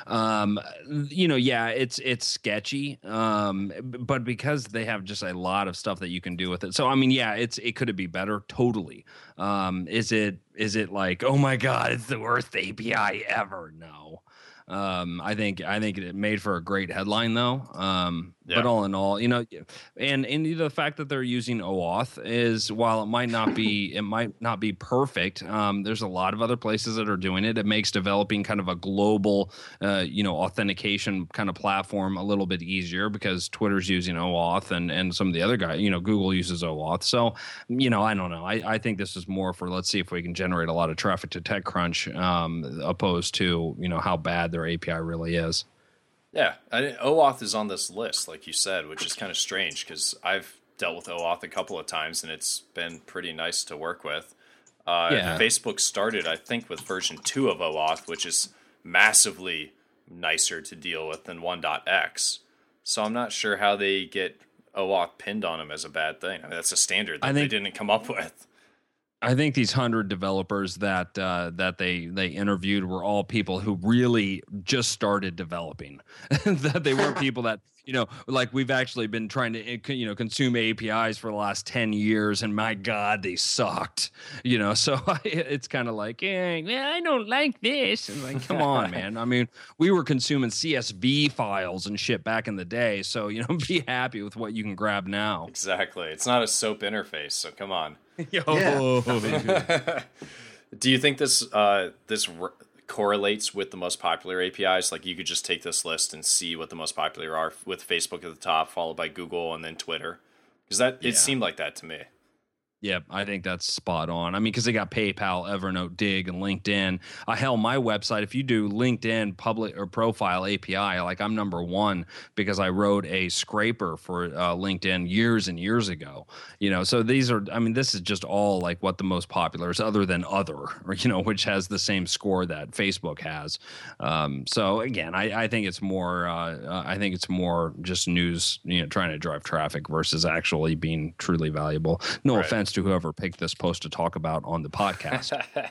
It's sketchy. But because they have just a lot of stuff that you can do with it. So, I mean, yeah, it could be better. Totally. Is it like, oh my God, it's the worst API ever? No. I think it made for a great headline though. But all in all, and the fact that they're using OAuth is, while it might not be perfect. There's a lot of other places that are doing it. It makes developing kind of a global, authentication kind of platform a little bit easier, because Twitter's using OAuth and some of the other guys, Google uses OAuth. So, I don't know. I think this is more for, let's see if we can generate a lot of traffic to TechCrunch, opposed to, how bad their API really is. Yeah, OAuth is on this list, like you said, which is kind of strange because I've dealt with OAuth a couple of times and it's been pretty nice to work with. Facebook started, I think, with version 2 of OAuth, which is massively nicer to deal with than 1.x. So I'm not sure how they get OAuth pinned on them as a bad thing. I mean, that's a standard that they didn't come up with. I think these 100 developers that they interviewed were all people who really just started developing. That they weren't people that, like we've actually been trying to, consume APIs for the last 10 years, and my God, they sucked. So it's kind of like, I don't like this. And like, come on, man. I mean, we were consuming CSV files and shit back in the day. So, be happy with what you can grab now. Exactly. It's not a SOAP interface, so come on. Yeah. Do you think this correlates with the most popular APIs? Like, you could just take this list and see what the most popular are, with Facebook at the top, followed by Google and then Twitter? Because it seemed like that to me. Yeah, I think that's spot on. I mean, because they got PayPal, Evernote, Dig, and LinkedIn. Hell, my website, if you do LinkedIn public or profile API, like I'm number one because I wrote a scraper for LinkedIn years and years ago. So these are, I mean, this is just all like what the most popular is, other than other, which has the same score that Facebook has. So again, I think it's more, just news, trying to drive traffic versus actually being truly valuable. No offense to whoever picked this post to talk about on the podcast.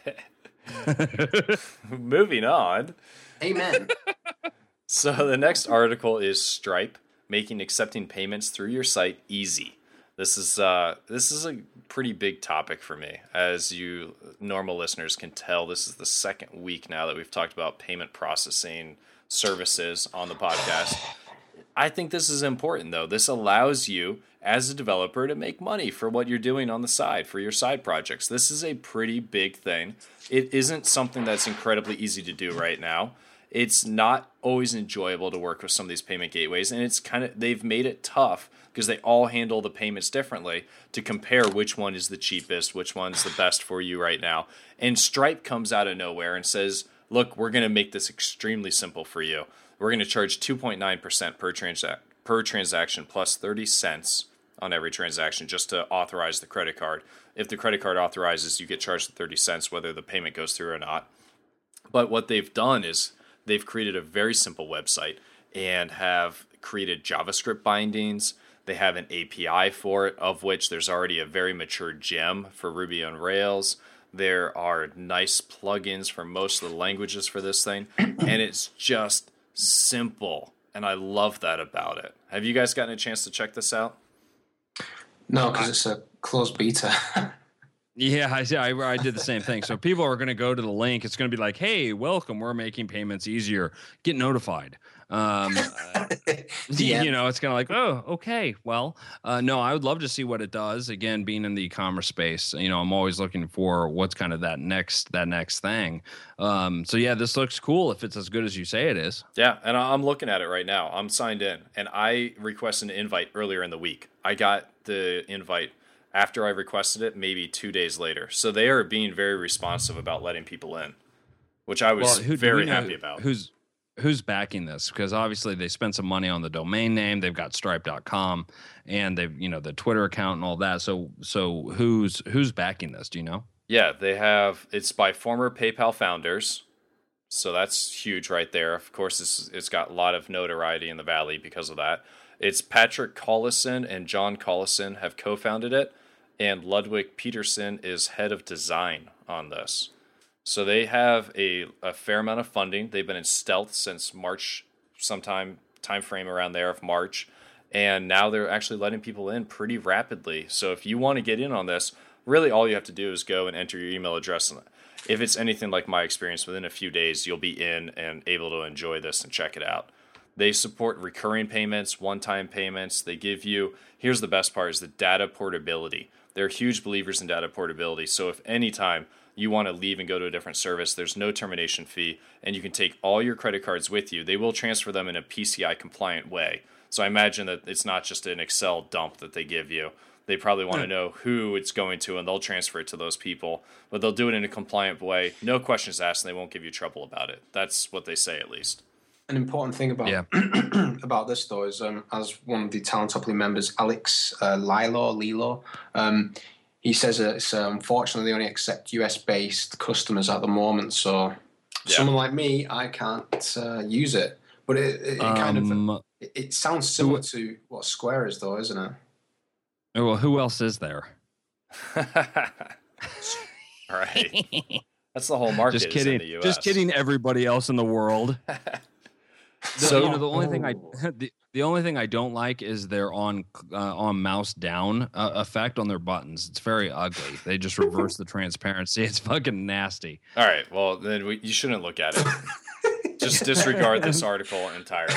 Moving on. Amen. So the next article is Stripe making accepting payments through your site easy. This is a pretty big topic for me. As you normal listeners can tell, this is the second week now that we've talked about payment processing services on the podcast. I think this is important, though. This allows you, as a developer, to make money for what you're doing on the side, for your side projects. This is a pretty big thing. It isn't something that's incredibly easy to do right now. It's not always enjoyable to work with some of these payment gateways, and they've made it tough because they all handle the payments differently to compare which one is the cheapest, which one's the best for you right now. And Stripe comes out of nowhere and says, look, we're going to make this extremely simple for you. We're going to charge 2.9% per transaction plus 30 cents on every transaction just to authorize the credit card. If the credit card authorizes, you get charged 30 cents whether the payment goes through or not. But what they've done is they've created a very simple website and have created JavaScript bindings. They have an API for it, of which there's already a very mature gem for Ruby on Rails. There are nice plugins for most of the languages for this thing, and it's just simple, and I love that about it. Have you guys gotten a chance to check this out? No, because it's a closed beta. Yeah, I did the same thing. So people are going to go to the link. It's going to be like, hey, welcome. We're making payments easier. Get notified. It's kind of like, oh, okay. Well, no, I would love to see what it does. Again, being in the e-commerce space, I'm always looking for what's kind of that next thing. So yeah, this looks cool if it's as good as you say it is. Yeah, and I'm looking at it right now. I'm signed in, and I requested an invite earlier in the week. I got the invite after I requested it, maybe 2 days later. So they are being very responsive about letting people in, which I was very happy about. Who's backing this? Because obviously they spent some money on the domain name. They've got Stripe.com, and they've the Twitter account and all that. So who's backing this? Do you know? Yeah, they have. It's by former PayPal founders, so that's huge right there. Of course, it's got a lot of notoriety in the Valley because of that. It's Patrick Collison and John Collison have co-founded it, and Ludwig Peterson is head of design on this. So they have a fair amount of funding. They've been in stealth since March, time frame around there of March, and now they're actually letting people in pretty rapidly. So if you want to get in on this, really all you have to do is go and enter your email address if it's anything like my experience, within a few days, you'll be in and able to enjoy this and check it out. They support recurring payments, one-time payments. They give you, here's the best part, is the data portability. They're huge believers in data portability. So if anytime you want to leave and go to a different service, there's no termination fee, and you can take all your credit cards with you. They will transfer them in a PCI compliant way. So I imagine that it's not just an Excel dump that they give you. They probably want to know who it's going to, and they'll transfer it to those people. But they'll do it in a compliant way. No questions asked, and they won't give you trouble about it. That's what they say, at least. An important thing about about this, though, is as one of the Talentopoli members, Alex Lilo, he says it's unfortunately they only accept US-based customers at the moment. So someone like me, I can't use it. But it kind of it sounds similar to what Square is, though, isn't it? Well, who else is there? Right. That's the whole market. Just kidding. In the US. Just kidding. Everybody else in the world. The only thing I don't like is their on mouse down effect on their buttons. It's very ugly. They just reverse the transparency. It's fucking nasty. All right. Well, then you shouldn't look at it. Just disregard this article entirely.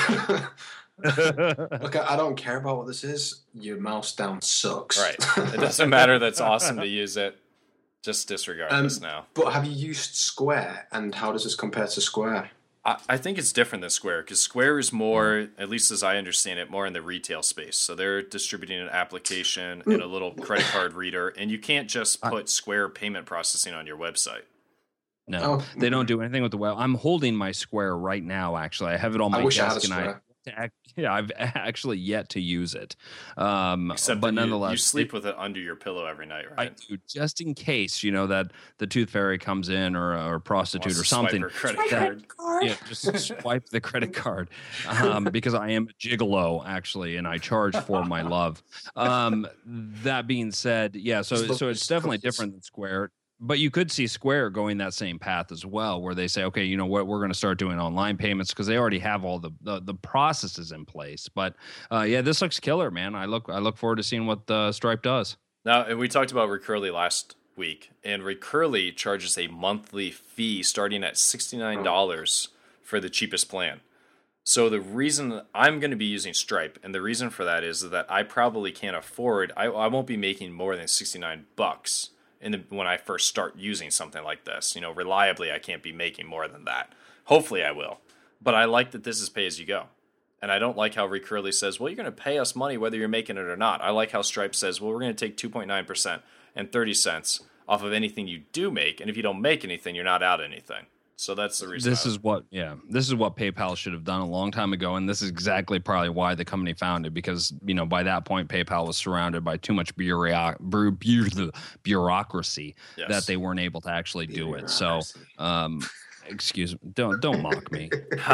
Look, I don't care about what this is. Your mouse down sucks. Right. It doesn't matter. That's awesome to use it. Just disregard this now. But have you used Square, and how does this compare to Square? I think it's different than Square, because Square is more, at least as I understand it, more in the retail space. So they're distributing an application and a little credit card reader, and you can't just put Square payment processing on your website. No, they don't do anything with the web. I'm holding my Square right now, actually. I have it on my desk, I've actually yet to use it. Except but nonetheless, you sleep with it under your pillow every night, right? I do, just in case, that the tooth fairy comes in or a prostitute or something. Credit card. Yeah, just swipe the credit card because I am a gigolo, actually, and I charge for my love. That being said, so it's definitely different than Square. But you could see Square going that same path as well, where they say, okay, you know what, we're going to start doing online payments because they already have all the processes in place. But this looks killer, man. I look forward to seeing what Stripe does. Now, and we talked about Recurly last week, and Recurly charges a monthly fee starting at $69 for the cheapest plan. So the reason I'm going to be using Stripe, and the reason for that is that I probably can't afford, I won't be making more than $69 when I first start using something like this. Reliably, I can't be making more than that. Hopefully I will. But I like that this is pay as you go. And I don't like how Recurly says, well, you're going to pay us money whether you're making it or not. I like how Stripe says, well, we're going to take 2.9% and 30 cents off of anything you do make. And if you don't make anything, you're not out anything. So that's the reason. This is what PayPal should have done a long time ago, and this is exactly probably why the company founded. Because by that point, PayPal was surrounded by too much bureaucracy that they weren't able to actually do it. So, excuse me, don't mock me.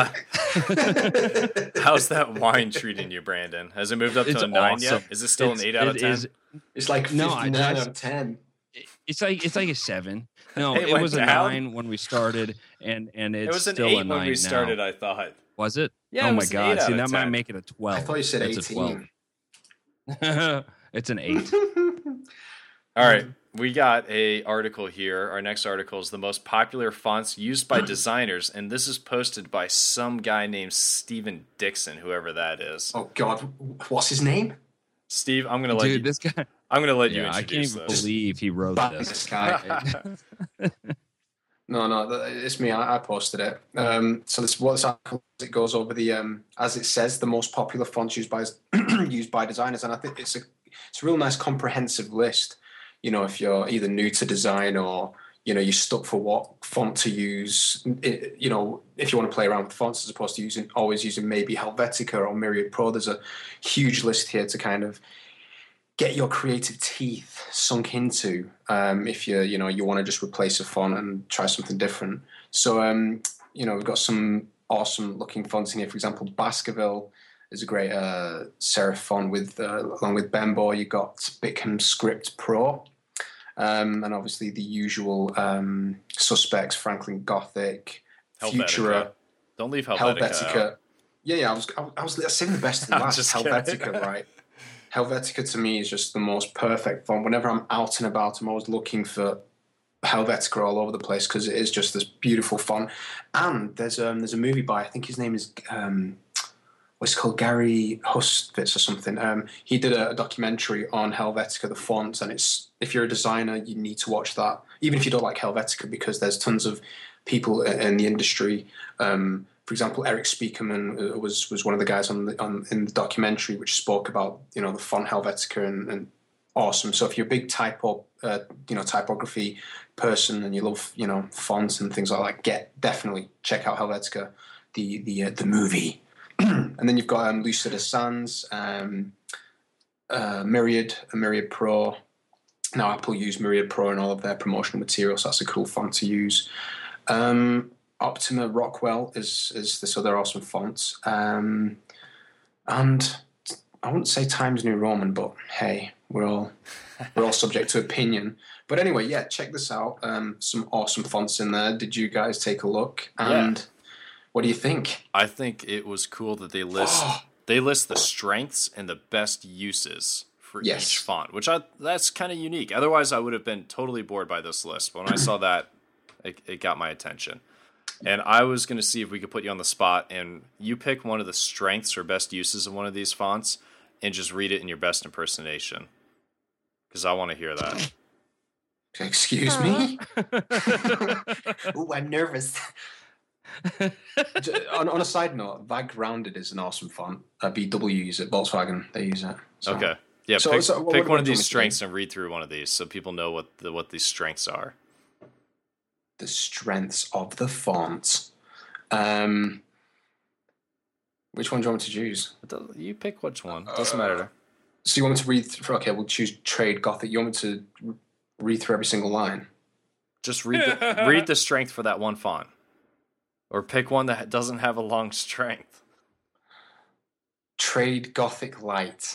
How's that wine treating you, Brandon? Has it moved up to a 9 yet? Is it still an 8 out of 10? It's like 59 out of 10. It's like a 7. No, it was a 9 when we started, and it it's was an still 8 a 9 when we started. now. I thought. Was it? Yeah. Oh my God! See, that 10. might make it a 12. I thought you said 18. It's an 8. All right, we got a article here. Our next article is the most popular fonts used by designers, and this is posted by some guy named Steven Dixon, whoever that is. Oh God, what's his name? Steve, I'm gonna let you. This guy. I'm gonna let you I introduce can't even this. believe he wrote this guy. No, it's me. I posted it. So this what's it goes over the as it says the most popular fonts used by designers, and I think it's a real nice comprehensive list. If you're either new to design or you're stuck for what font to use. If you want to play around with fonts as opposed to always using maybe Helvetica or Myriad Pro, there's a huge list here to kind of get your creative teeth sunk into if you want to just replace a font and try something different. So we've got some awesome looking fonts in here. For example, Baskerville is a great serif font along with Bembo. You got Bickham Script Pro, and obviously the usual suspects: Franklin Gothic, Futura. Don't leave Helvetica. Yeah. I was saving the best to last. Helvetica, right? Helvetica to me is just the most perfect font. Whenever I'm out and about, I'm always looking for Helvetica all over the place because it is just this beautiful font. And there's a movie by, I think his name is what's it called, Gary Hustwitz or something. He did a documentary on Helvetica, the fonts, and it's, if you're a designer, you need to watch that, even if you don't like Helvetica, because there's tons of people in the industry. For example, Eric Spiekerman was one of the guys in the documentary, which spoke about the font Helvetica and awesome. So if you're a big typography person and you love fonts and things like that, definitely check out Helvetica, the movie. And then you've got Lucida Sans, Myriad Pro. Now Apple use Myriad Pro in all of their promotional materials. So that's a cool font to use. Optima Rockwell is this other awesome font. And I wouldn't say Times New Roman, but hey, we're all subject to opinion. But anyway, yeah, check this out. Some awesome fonts in there. Did you guys take a look? And what do you think? I think it was cool that they list the strengths and the best uses for each font, which that's kind of unique. Otherwise, I would have been totally bored by this list. But when I saw that, it got my attention. And I was going to see if we could put you on the spot and you pick one of the strengths or best uses of one of these fonts and just read it in your best impersonation. Because I want to hear that. Excuse me? Ooh, I'm nervous. on a side note, VAG Rounded is an awesome font. BW use it, Volkswagen, they use it. So. Okay. Yeah, pick one of these strengths and read through one of these so people know what these strengths are. The strengths of the font. Which one do you want me to choose? You pick which one. It doesn't matter. So you want me to read through? Okay, we'll choose Trade Gothic. You want me to read through every single line? Just read the strength for that one font. Or pick one that doesn't have a long strength. Trade Gothic Light.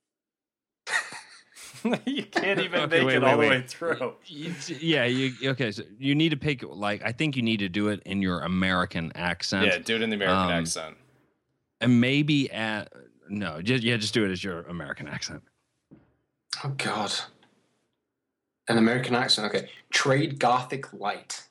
You can't even make it all the way through. Okay, so you need to pick, I think you need to do it in your American accent. Yeah, do it in the American accent. And maybe just do it as your American accent. Oh, God. An American accent, okay. Trade Gothic Light.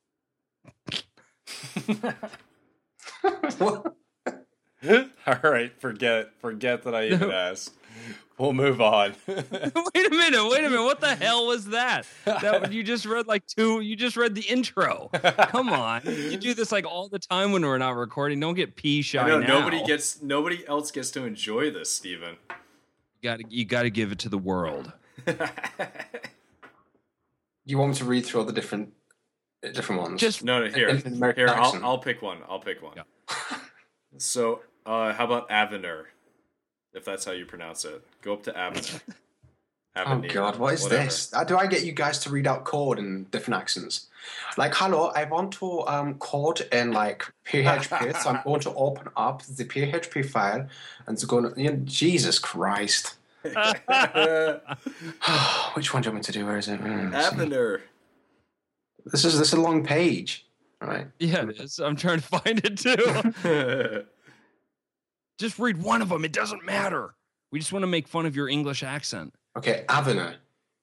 What? All right, forget that I even asked. We'll move on. Wait a minute. What the hell was that? You just read you just read the intro. Come on. You do this all the time when we're not recording. Don't get pee shy now. Nobody else gets to enjoy this, Steven. You got to give it to the world. You want me to read through all the different ones? Here. I'll pick one. Yeah. So, how about Avenir? If that's how you pronounce it. Go up to Avenir. Oh, God, what is this? Do I get you guys to read out code in different accents? Hello, I want to code in PHP, so I'm going to open up the PHP file and it's going to... Jesus Christ. Which one do you want me to do? Where is it? Avenir. This is a long page. All right. Yeah, it is. I'm trying to find it too. Just read one of them. It doesn't matter. We just want to make fun of your English accent. Okay, Avenir.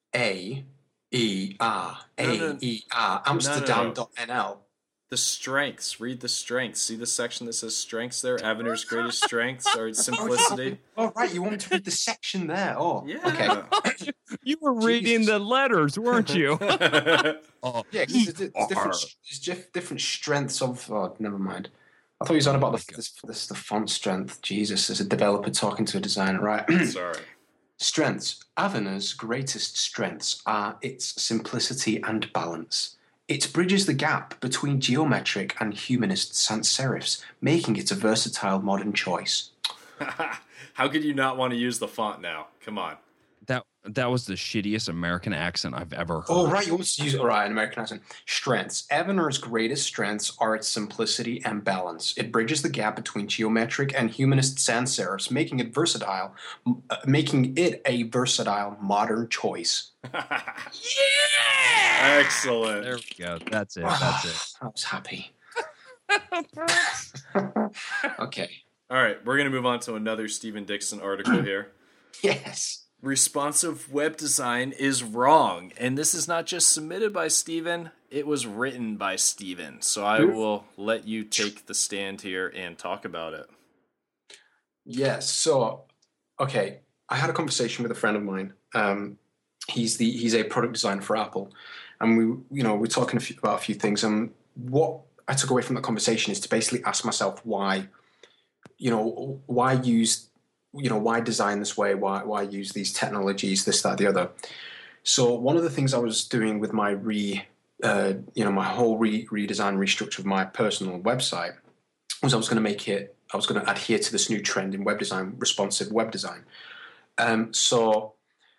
A-E-R. A-E-R. Amsterdam.nl. The strengths. Read the strengths. See the section that says strengths there? Avenir's greatest strengths are simplicity. Oh, right. You want me to read the section there? Oh, yeah. Okay. You were reading the letters, weren't you? Yeah, because there's different strengths of... Oh, never mind. I thought he was on about the font strength. Jesus, as a developer talking to a designer, right? Sorry. Strengths. Avenir's greatest strengths are its simplicity and balance. It bridges the gap between geometric and humanist sans serifs, making it a versatile modern choice. How could you not want to use the font now? Come on. That was the shittiest American accent I've ever heard. Oh, right. You want to use an American accent. Strengths. Avenir's greatest strengths are its simplicity and balance. It bridges the gap between geometric and humanist sans serifs, making it a versatile modern choice. Yeah! Excellent. There we go. That's it. I was happy. Okay. All right. We're going to move on to another Stephen Dixon article here. Yes. responsive web design is wrong. And this is not just submitted by Steven, it was written by Steven. So I will let you take the stand here and talk about it. Yes. So, okay, I had a conversation with a friend of mine. He's a product designer for Apple, and we're talking about a few things. And what I took away from the conversation is to basically ask myself why why design this way? Why use these technologies, this, that, the other? So one of the things I was doing with my my whole redesign, restructure of my personal website was I was going to adhere to this new trend in web design, responsive web design. So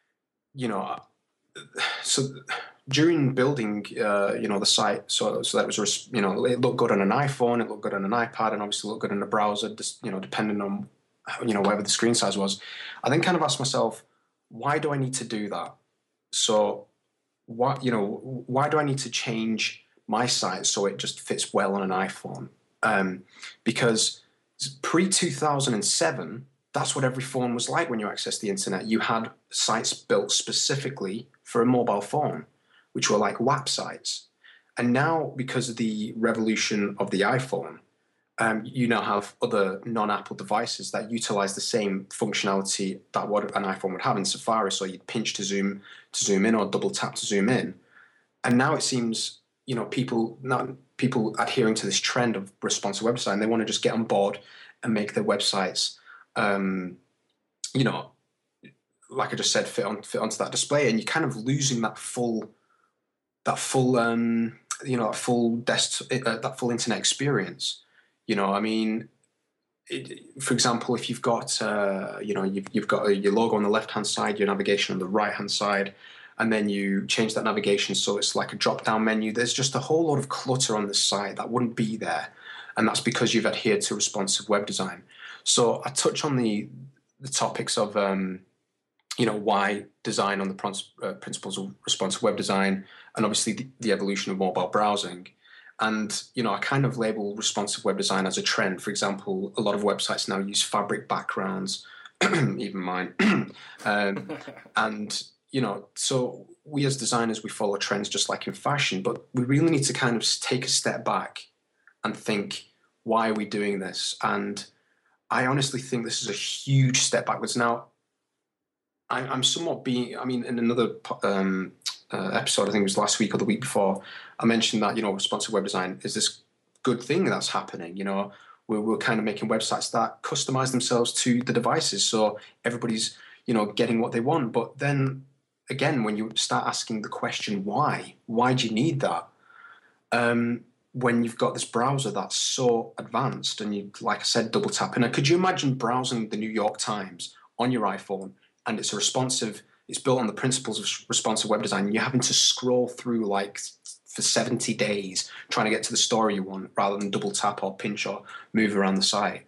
during building, the site, so that was, it looked good on an iPhone, it looked good on an iPad, and obviously looked good in the browser, depending on, whatever the screen size was. I then kind of asked myself, why do I need to do that? So, why do I need to change my site so it just fits well on an iPhone? Because pre-2007, that's what every phone was like when you accessed the internet. You had sites built specifically for a mobile phone, which were like WAP sites. And now, because of the revolution of the iPhone, you now have other non-Apple devices that utilize the same functionality that what an iPhone would have in Safari. So you'd pinch to zoom in, or double tap to zoom in. And now it seems, people adhering to this trend of responsive web design, they want to just get on board and make their websites, like I just said, fit onto that display, and you're kind of losing that full internet experience. For example, if you've got you've got your logo on the left hand side, your navigation on the right hand side, and then you change that navigation so it's like a drop down menu, there's just a whole lot of clutter on the site that wouldn't be there, and that's because you've adhered to responsive web design. So I touch on the topics of why design on the principles of responsive web design, and obviously the evolution of mobile browsing. And, I kind of label responsive web design as a trend. For example, a lot of websites now use fabric backgrounds, even mine. So we as designers, we follow trends just like in fashion, but we really need to kind of take a step back and think, why are we doing this? And I honestly think this is a huge step backwards. Now, I'm somewhat in another episode, I think it was last week or the week before, I mentioned that, responsive web design is this good thing that's happening. We're kind of making websites that customize themselves to the devices, so everybody's, getting what they want. But then again, when you start asking the question, why do you need that? When you've got this browser that's so advanced, and you, like I said, double tap. And could you imagine browsing the New York Times on your iPhone, and it's built on the principles of responsive web design, and you're having to scroll through for 70 days trying to get to the story you want, rather than double tap or pinch or move around the site.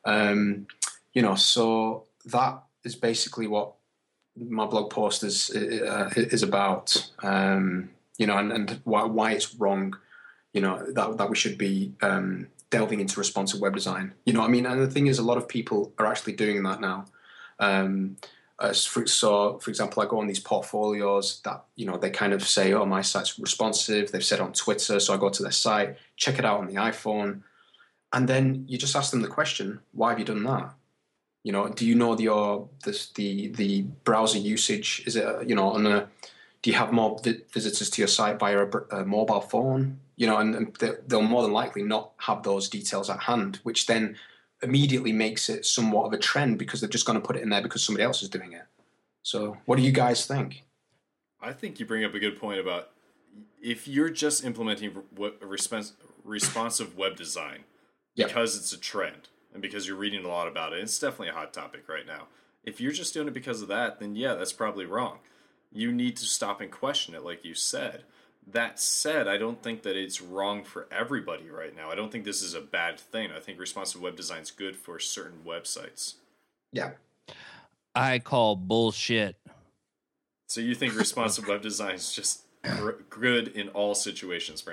So that is basically what my blog post is about. And why it's wrong, that we should be delving into responsive web design. And the thing is, a lot of people are actually doing that now. For example, I go on these portfolios that, they kind of say, oh, my site's responsive. They've said on Twitter. So I go to their site, check it out on the iPhone. And then you just ask them the question, why have you done that? Do you know the browser usage? Is it, do you have more visitors to your site via a mobile phone? And they'll more than likely not have those details at hand, which then immediately makes it somewhat of a trend, because they're just going to put it in there because somebody else is doing it. So what do you guys think? I think you bring up a good point about, if you're just implementing responsive web design because it's a trend and because you're reading a lot about it, it's definitely a hot topic right now. If you're just doing it because of that, then yeah, that's probably wrong. You need to stop and question it, like you said. That said, I don't think that it's wrong for everybody right now. I don't think this is a bad thing. I think responsive web design is good for certain websites. Yeah. I call bullshit. So you think responsive web design is just good in all situations, Brandon?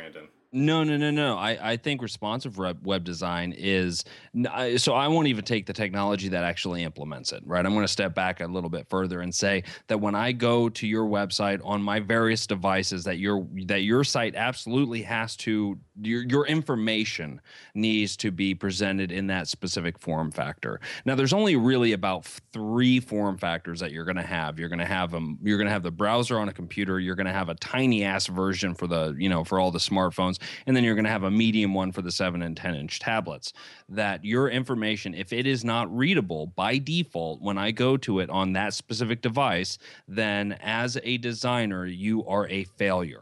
No. I think responsive web design is so I won't even take the technology that actually implements it, right? I'm going to step back a little bit further and say that when I go to your website on my various devices, that your site absolutely has to your information needs to be presented in that specific form factor. Now, there's only really about 3 form factors that you're going to have. You're going to have the browser on a computer. You're going to have a tiny ass version for for all the smartphones. And then you're going to have a medium one for the 7 and 10-inch tablets. That your information, if it is not readable by default when I go to it on that specific device, then as a designer, you are a failure.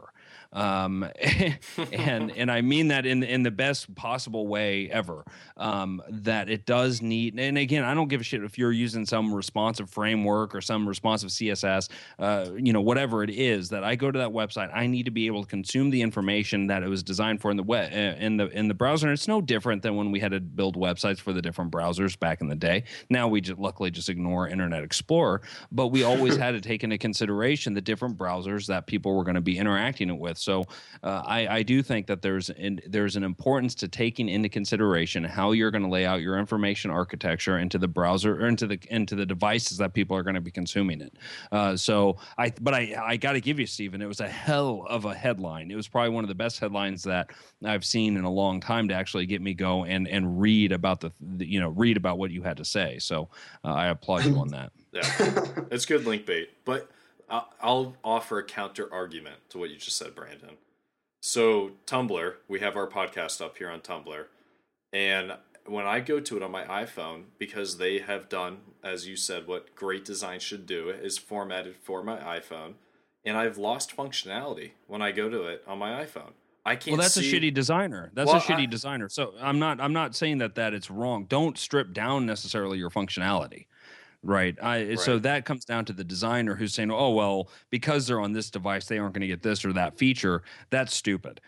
And I mean that in the best possible way ever. That it does need, and again, I don't give a shit if you're using some responsive framework or some responsive CSS, whatever it is. That I go to that website, I need to be able to consume the information that it was designed for in the web in the browser. And it's no different than when we had to build websites for the different browsers back in the day. Now we luckily just ignore Internet Explorer, but we always had to take into consideration the different browsers that people were going to be interacting with. So I do think that there's an importance to taking into consideration how you're going to lay out your information architecture into the browser or into the devices that people are going to be consuming it. I got to give you, Stephen, it was a hell of a headline. It was probably one of the best headlines that I've seen in a long time to actually get me go and read about read about what you had to say. So I applaud you on that. Yeah, it's good link bait, but I'll offer a counter argument to what you just said, Brandon. So Tumblr, we have our podcast up here on Tumblr, and when I go to it on my iPhone, because they have done, as you said, what great design should do, is formatted for my iPhone, and I've lost functionality when I go to it on my iPhone. I can't. Well, that's a shitty designer. That's a shitty designer. So I'm not saying that it's wrong. Don't strip down necessarily your functionality. Right. So that comes down to the designer who's saying, oh, well, because they're on this device, they aren't going to get this or that feature. That's stupid.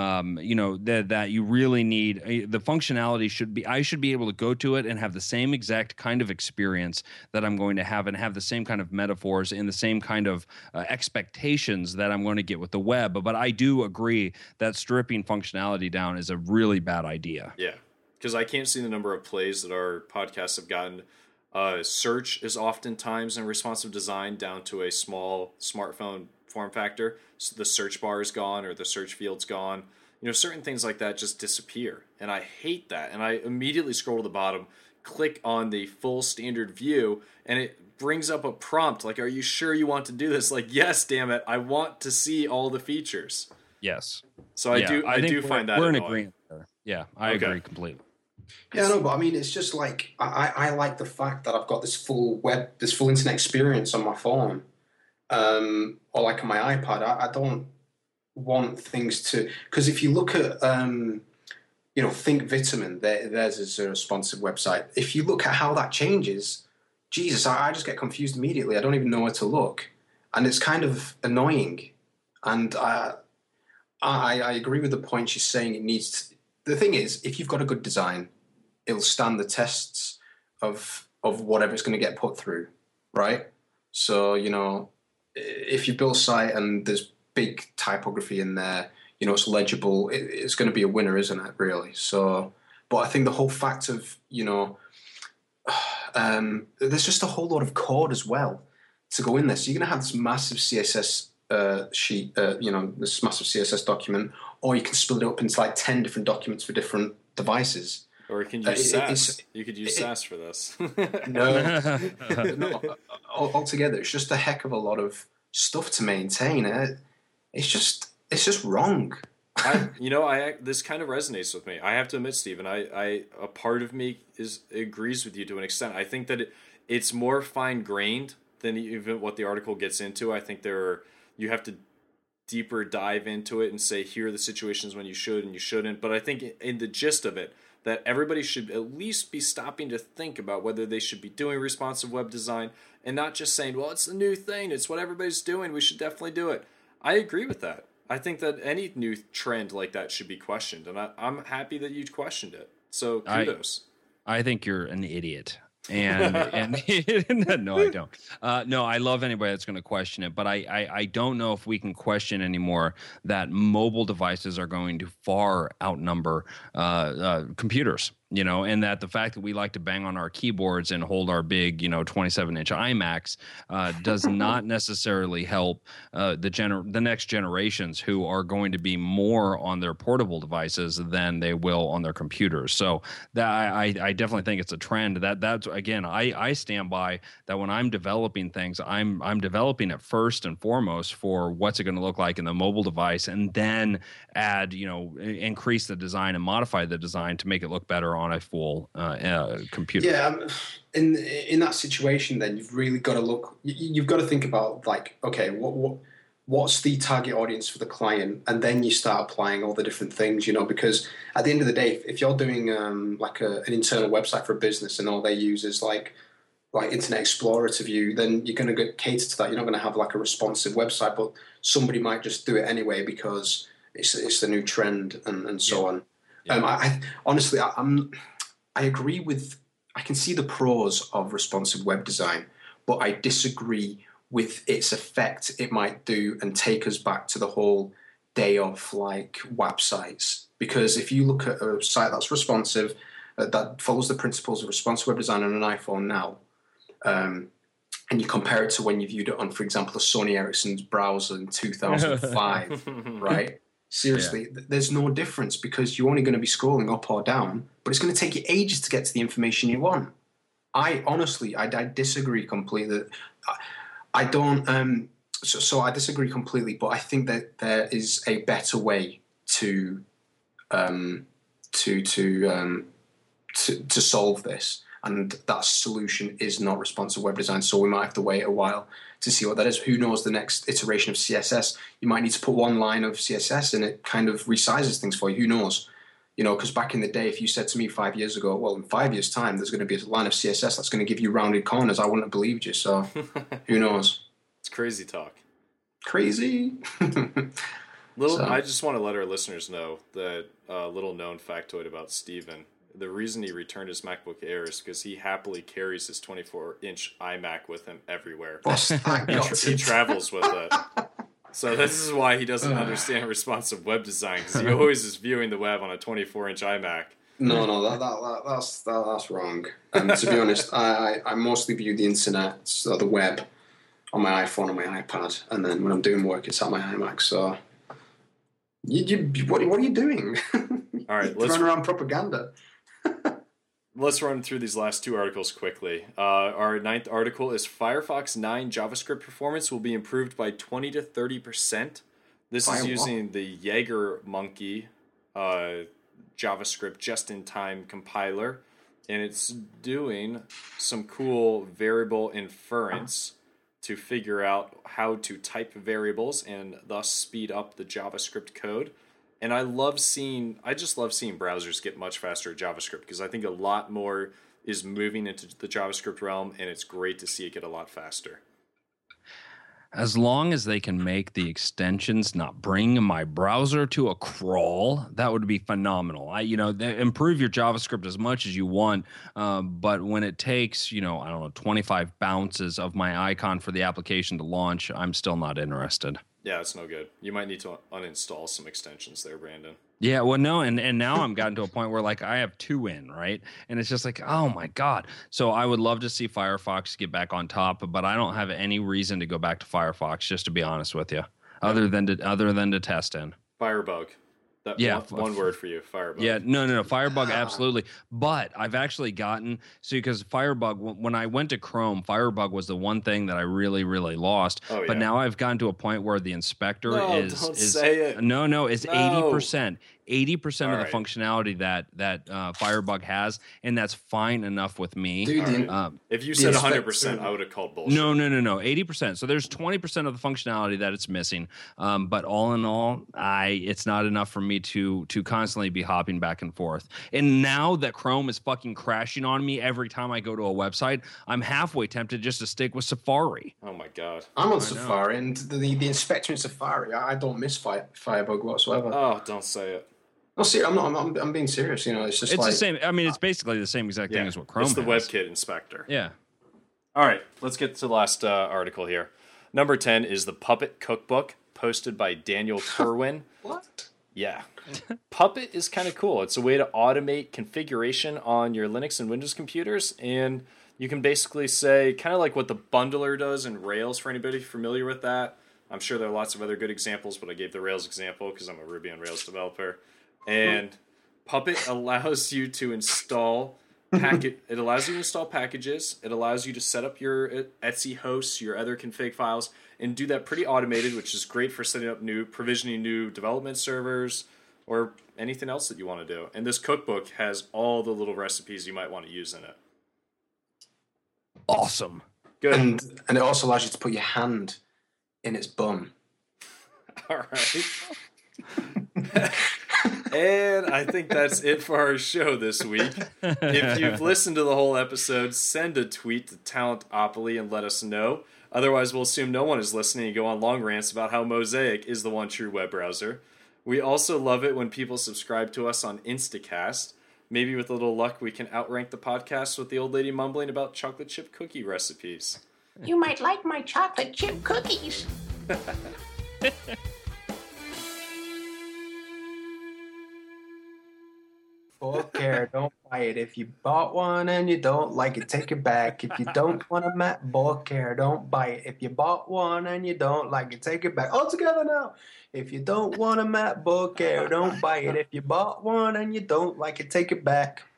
That you really need the functionality I should be able to go to it and have the same exact kind of experience that I'm going to have and have the same kind of metaphors and the same kind of expectations that I'm going to get with the web. But I do agree that stripping functionality down is a really bad idea. Yeah, because I can't see the number of plays that our podcasts have gotten. Search is oftentimes in responsive design down to a small smartphone form factor. So the search bar is gone or the search field's gone. Certain things like that just disappear. And I hate that. And I immediately scroll to the bottom, click on the full standard view, and it brings up a prompt like, are you sure you want to do this? Like, yes, damn it. I want to see all the features. Yes. So I do find that we're annoying. in agreement there. Yeah, I agree completely. Yeah, no, but I mean, it's just like I like the fact that I've got this full internet experience on my phone, or like on my iPad. I don't want things to, because if you look at Think Vitamin, there's a responsive website. If you look at how that changes, Jesus, I just get confused immediately. I don't even know where to look, and it's kind of annoying. And I agree with the point she's saying. It needs to, the thing is, if you've got a good design, it'll stand the tests of whatever it's going to get put through, right? So, if you build a site and there's big typography in there, it's legible, it's going to be a winner, isn't it, really? So, but I think the whole fact of, there's just a whole lot of code as well to go in there. So you're going to have this massive CSS sheet, this massive CSS document, or you can split it up into like 10 different documents for different devices. Or you can use Sass. You could use Sass for this. No, altogether, it's just a heck of a lot of stuff to maintain. It's just wrong. This kind of resonates with me. I have to admit, Stephen, a part of me agrees with you to an extent. I think that it's more fine-grained than even what the article gets into. I think you have to deeper dive into it and say, here are the situations when you should and you shouldn't. But I think in the gist of it, that everybody should at least be stopping to think about whether they should be doing responsive web design and not just saying, well, it's the new thing, it's what everybody's doing, we should definitely do it. I agree with that. I think that any new trend like that should be questioned, and I'm happy that you questioned it. So kudos. I think you're an idiot. and no, I don't. No, I love anybody that's going to question it, but I don't know if we can question anymore that mobile devices are going to far outnumber computers. And that the fact that we like to bang on our keyboards and hold our big, 27-inch iMacs does not necessarily help the next generations who are going to be more on their portable devices than they will on their computers. So that I definitely think it's a trend. That's again, I stand by that when I'm developing things, I'm developing it first and foremost for what's it going to look like in the mobile device, and then add, increase the design and modify the design to make it look better on a full computer. Yeah, in that situation, then you've really got to look. You've got to think about like, okay, what's the target audience for the client, and then you start applying all the different things, because at the end of the day, if you're doing like an internal website for a business and all they use is like Internet Explorer to view, then you're going to cater to that. You're not going to have like a responsive website, but somebody might just do it anyway because it's the new trend and so on. Yeah. I honestly, I agree with. I can see the pros of responsive web design, but I disagree with its effect it might do and take us back to the whole day of like WAP sites. Because if you look at a site that's responsive, that follows the principles of responsive web design on an iPhone now, and you compare it to when you viewed it on, for example, a Sony Ericsson's browser in 2005, right? Seriously, there's no difference because you're only going to be scrolling up or down, but it's going to take you ages to get to the information you want. I honestly disagree completely. I don't. So I disagree completely, but I think that there is a better way to solve this, and that solution is not responsive web design. So we might have to wait a while to see what that is. Who knows, the next iteration of CSS, you might need to put one line of CSS and it kind of resizes things for you. Who knows? Because back in the day, if you said to me 5 years ago, well, in 5 years' time, there's going to be a line of CSS that's going to give you rounded corners, I wouldn't have believed you. So who knows? It's crazy talk. Crazy. I just want to let our listeners know that little known factoid about Steven. The reason he returned his MacBook Air is because he happily carries his 24-inch iMac with him everywhere. He travels with it. So this is why he doesn't understand responsive web design, because he always is viewing the web on a 24-inch iMac. No, that's wrong. To be honest, I mostly view the internet, so the web, on my iPhone or my iPad, and then when I'm doing work, it's on my iMac. So, what are you doing? All right, let's run around propaganda. Let's run through these last two articles quickly. Our 9th article is Firefox 9 JavaScript performance will be improved by 20 to 30%. This is using the JagerMonkey JavaScript just-in-time compiler, and it's doing some cool variable inference to figure out how to type variables and thus speed up the JavaScript code. And I just love seeing browsers get much faster at JavaScript, because I think a lot more is moving into the JavaScript realm, and it's great to see it get a lot faster. As long as they can make the extensions not bring my browser to a crawl, that would be phenomenal. Improve your JavaScript as much as you want, but when it takes, 25 bounces of my icon for the application to launch, I'm still not interested. Yeah, it's no good. You might need to uninstall some extensions there, Brandon. Yeah, well, no, and now I'm gotten to a point where like I have 2 in, right? And it's just like, oh my God. So I would love to see Firefox get back on top, but I don't have any reason to go back to Firefox, just to be honest with you, other than to test in. Firebug. One word for you, Firebug. Yeah, no, Firebug, absolutely. But I've actually gotten, because Firebug, when I went to Chrome, Firebug was the one thing that I really, really lost. Oh, yeah. But now I've gotten to a point where the inspector is 80%. 80% of the functionality that Firebug has, and that's fine enough with me. Dude, if you said 100%, I would have called bullshit. No, 80%. So there's 20% of the functionality that it's missing. But all in all, it's not enough for me to constantly be hopping back and forth. And now that Chrome is fucking crashing on me every time I go to a website, I'm halfway tempted just to stick with Safari. Oh my God. I'm on Safari, and the inspector in Safari, I don't miss Firebug whatsoever. Oh, don't say it. No, see, I'm being serious. You know, it's just it's like the same. I mean, it's basically the same exact thing as what Chrome It's the has. WebKit inspector. Yeah. All right, let's get to the last article here. Number 10 is the Puppet Cookbook, posted by Daniel Kerwin. what? Yeah. Puppet is kind of cool. It's a way to automate configuration on your Linux and Windows computers, and you can basically say, kind of like what the bundler does in Rails, for anybody familiar with that. I'm sure there are lots of other good examples, but I gave the Rails example because I'm a Ruby on Rails developer. And Puppet allows you to install it allows you to install packages. It allows you to set up your Etsy hosts, your other config files, and do that pretty automated, which is great for setting up provisioning new development servers, or anything else that you want to do. And this cookbook has all the little recipes you might want to use in it. Awesome. Good. And it also allows you to put your hand in its bum. All right. And I think that's it for our show this week. If you've listened to the whole episode, send a tweet to Talentopoly and let us know. Otherwise, we'll assume no one is listening and go on long rants about how Mosaic is the one true web browser. We also love it when people subscribe to us on Instacast. Maybe with a little luck, we can outrank the podcast with the old lady mumbling about chocolate chip cookie recipes. You might like my chocolate chip cookies. Book care, don't buy it. If you bought one and you don't like it, take it back. If you don't want a Mac, book care, don't buy it. If you bought one and you don't like it, take it back. All together now. If you don't want a MacBook Air, don't buy it. If you bought one and you don't like it, take it back.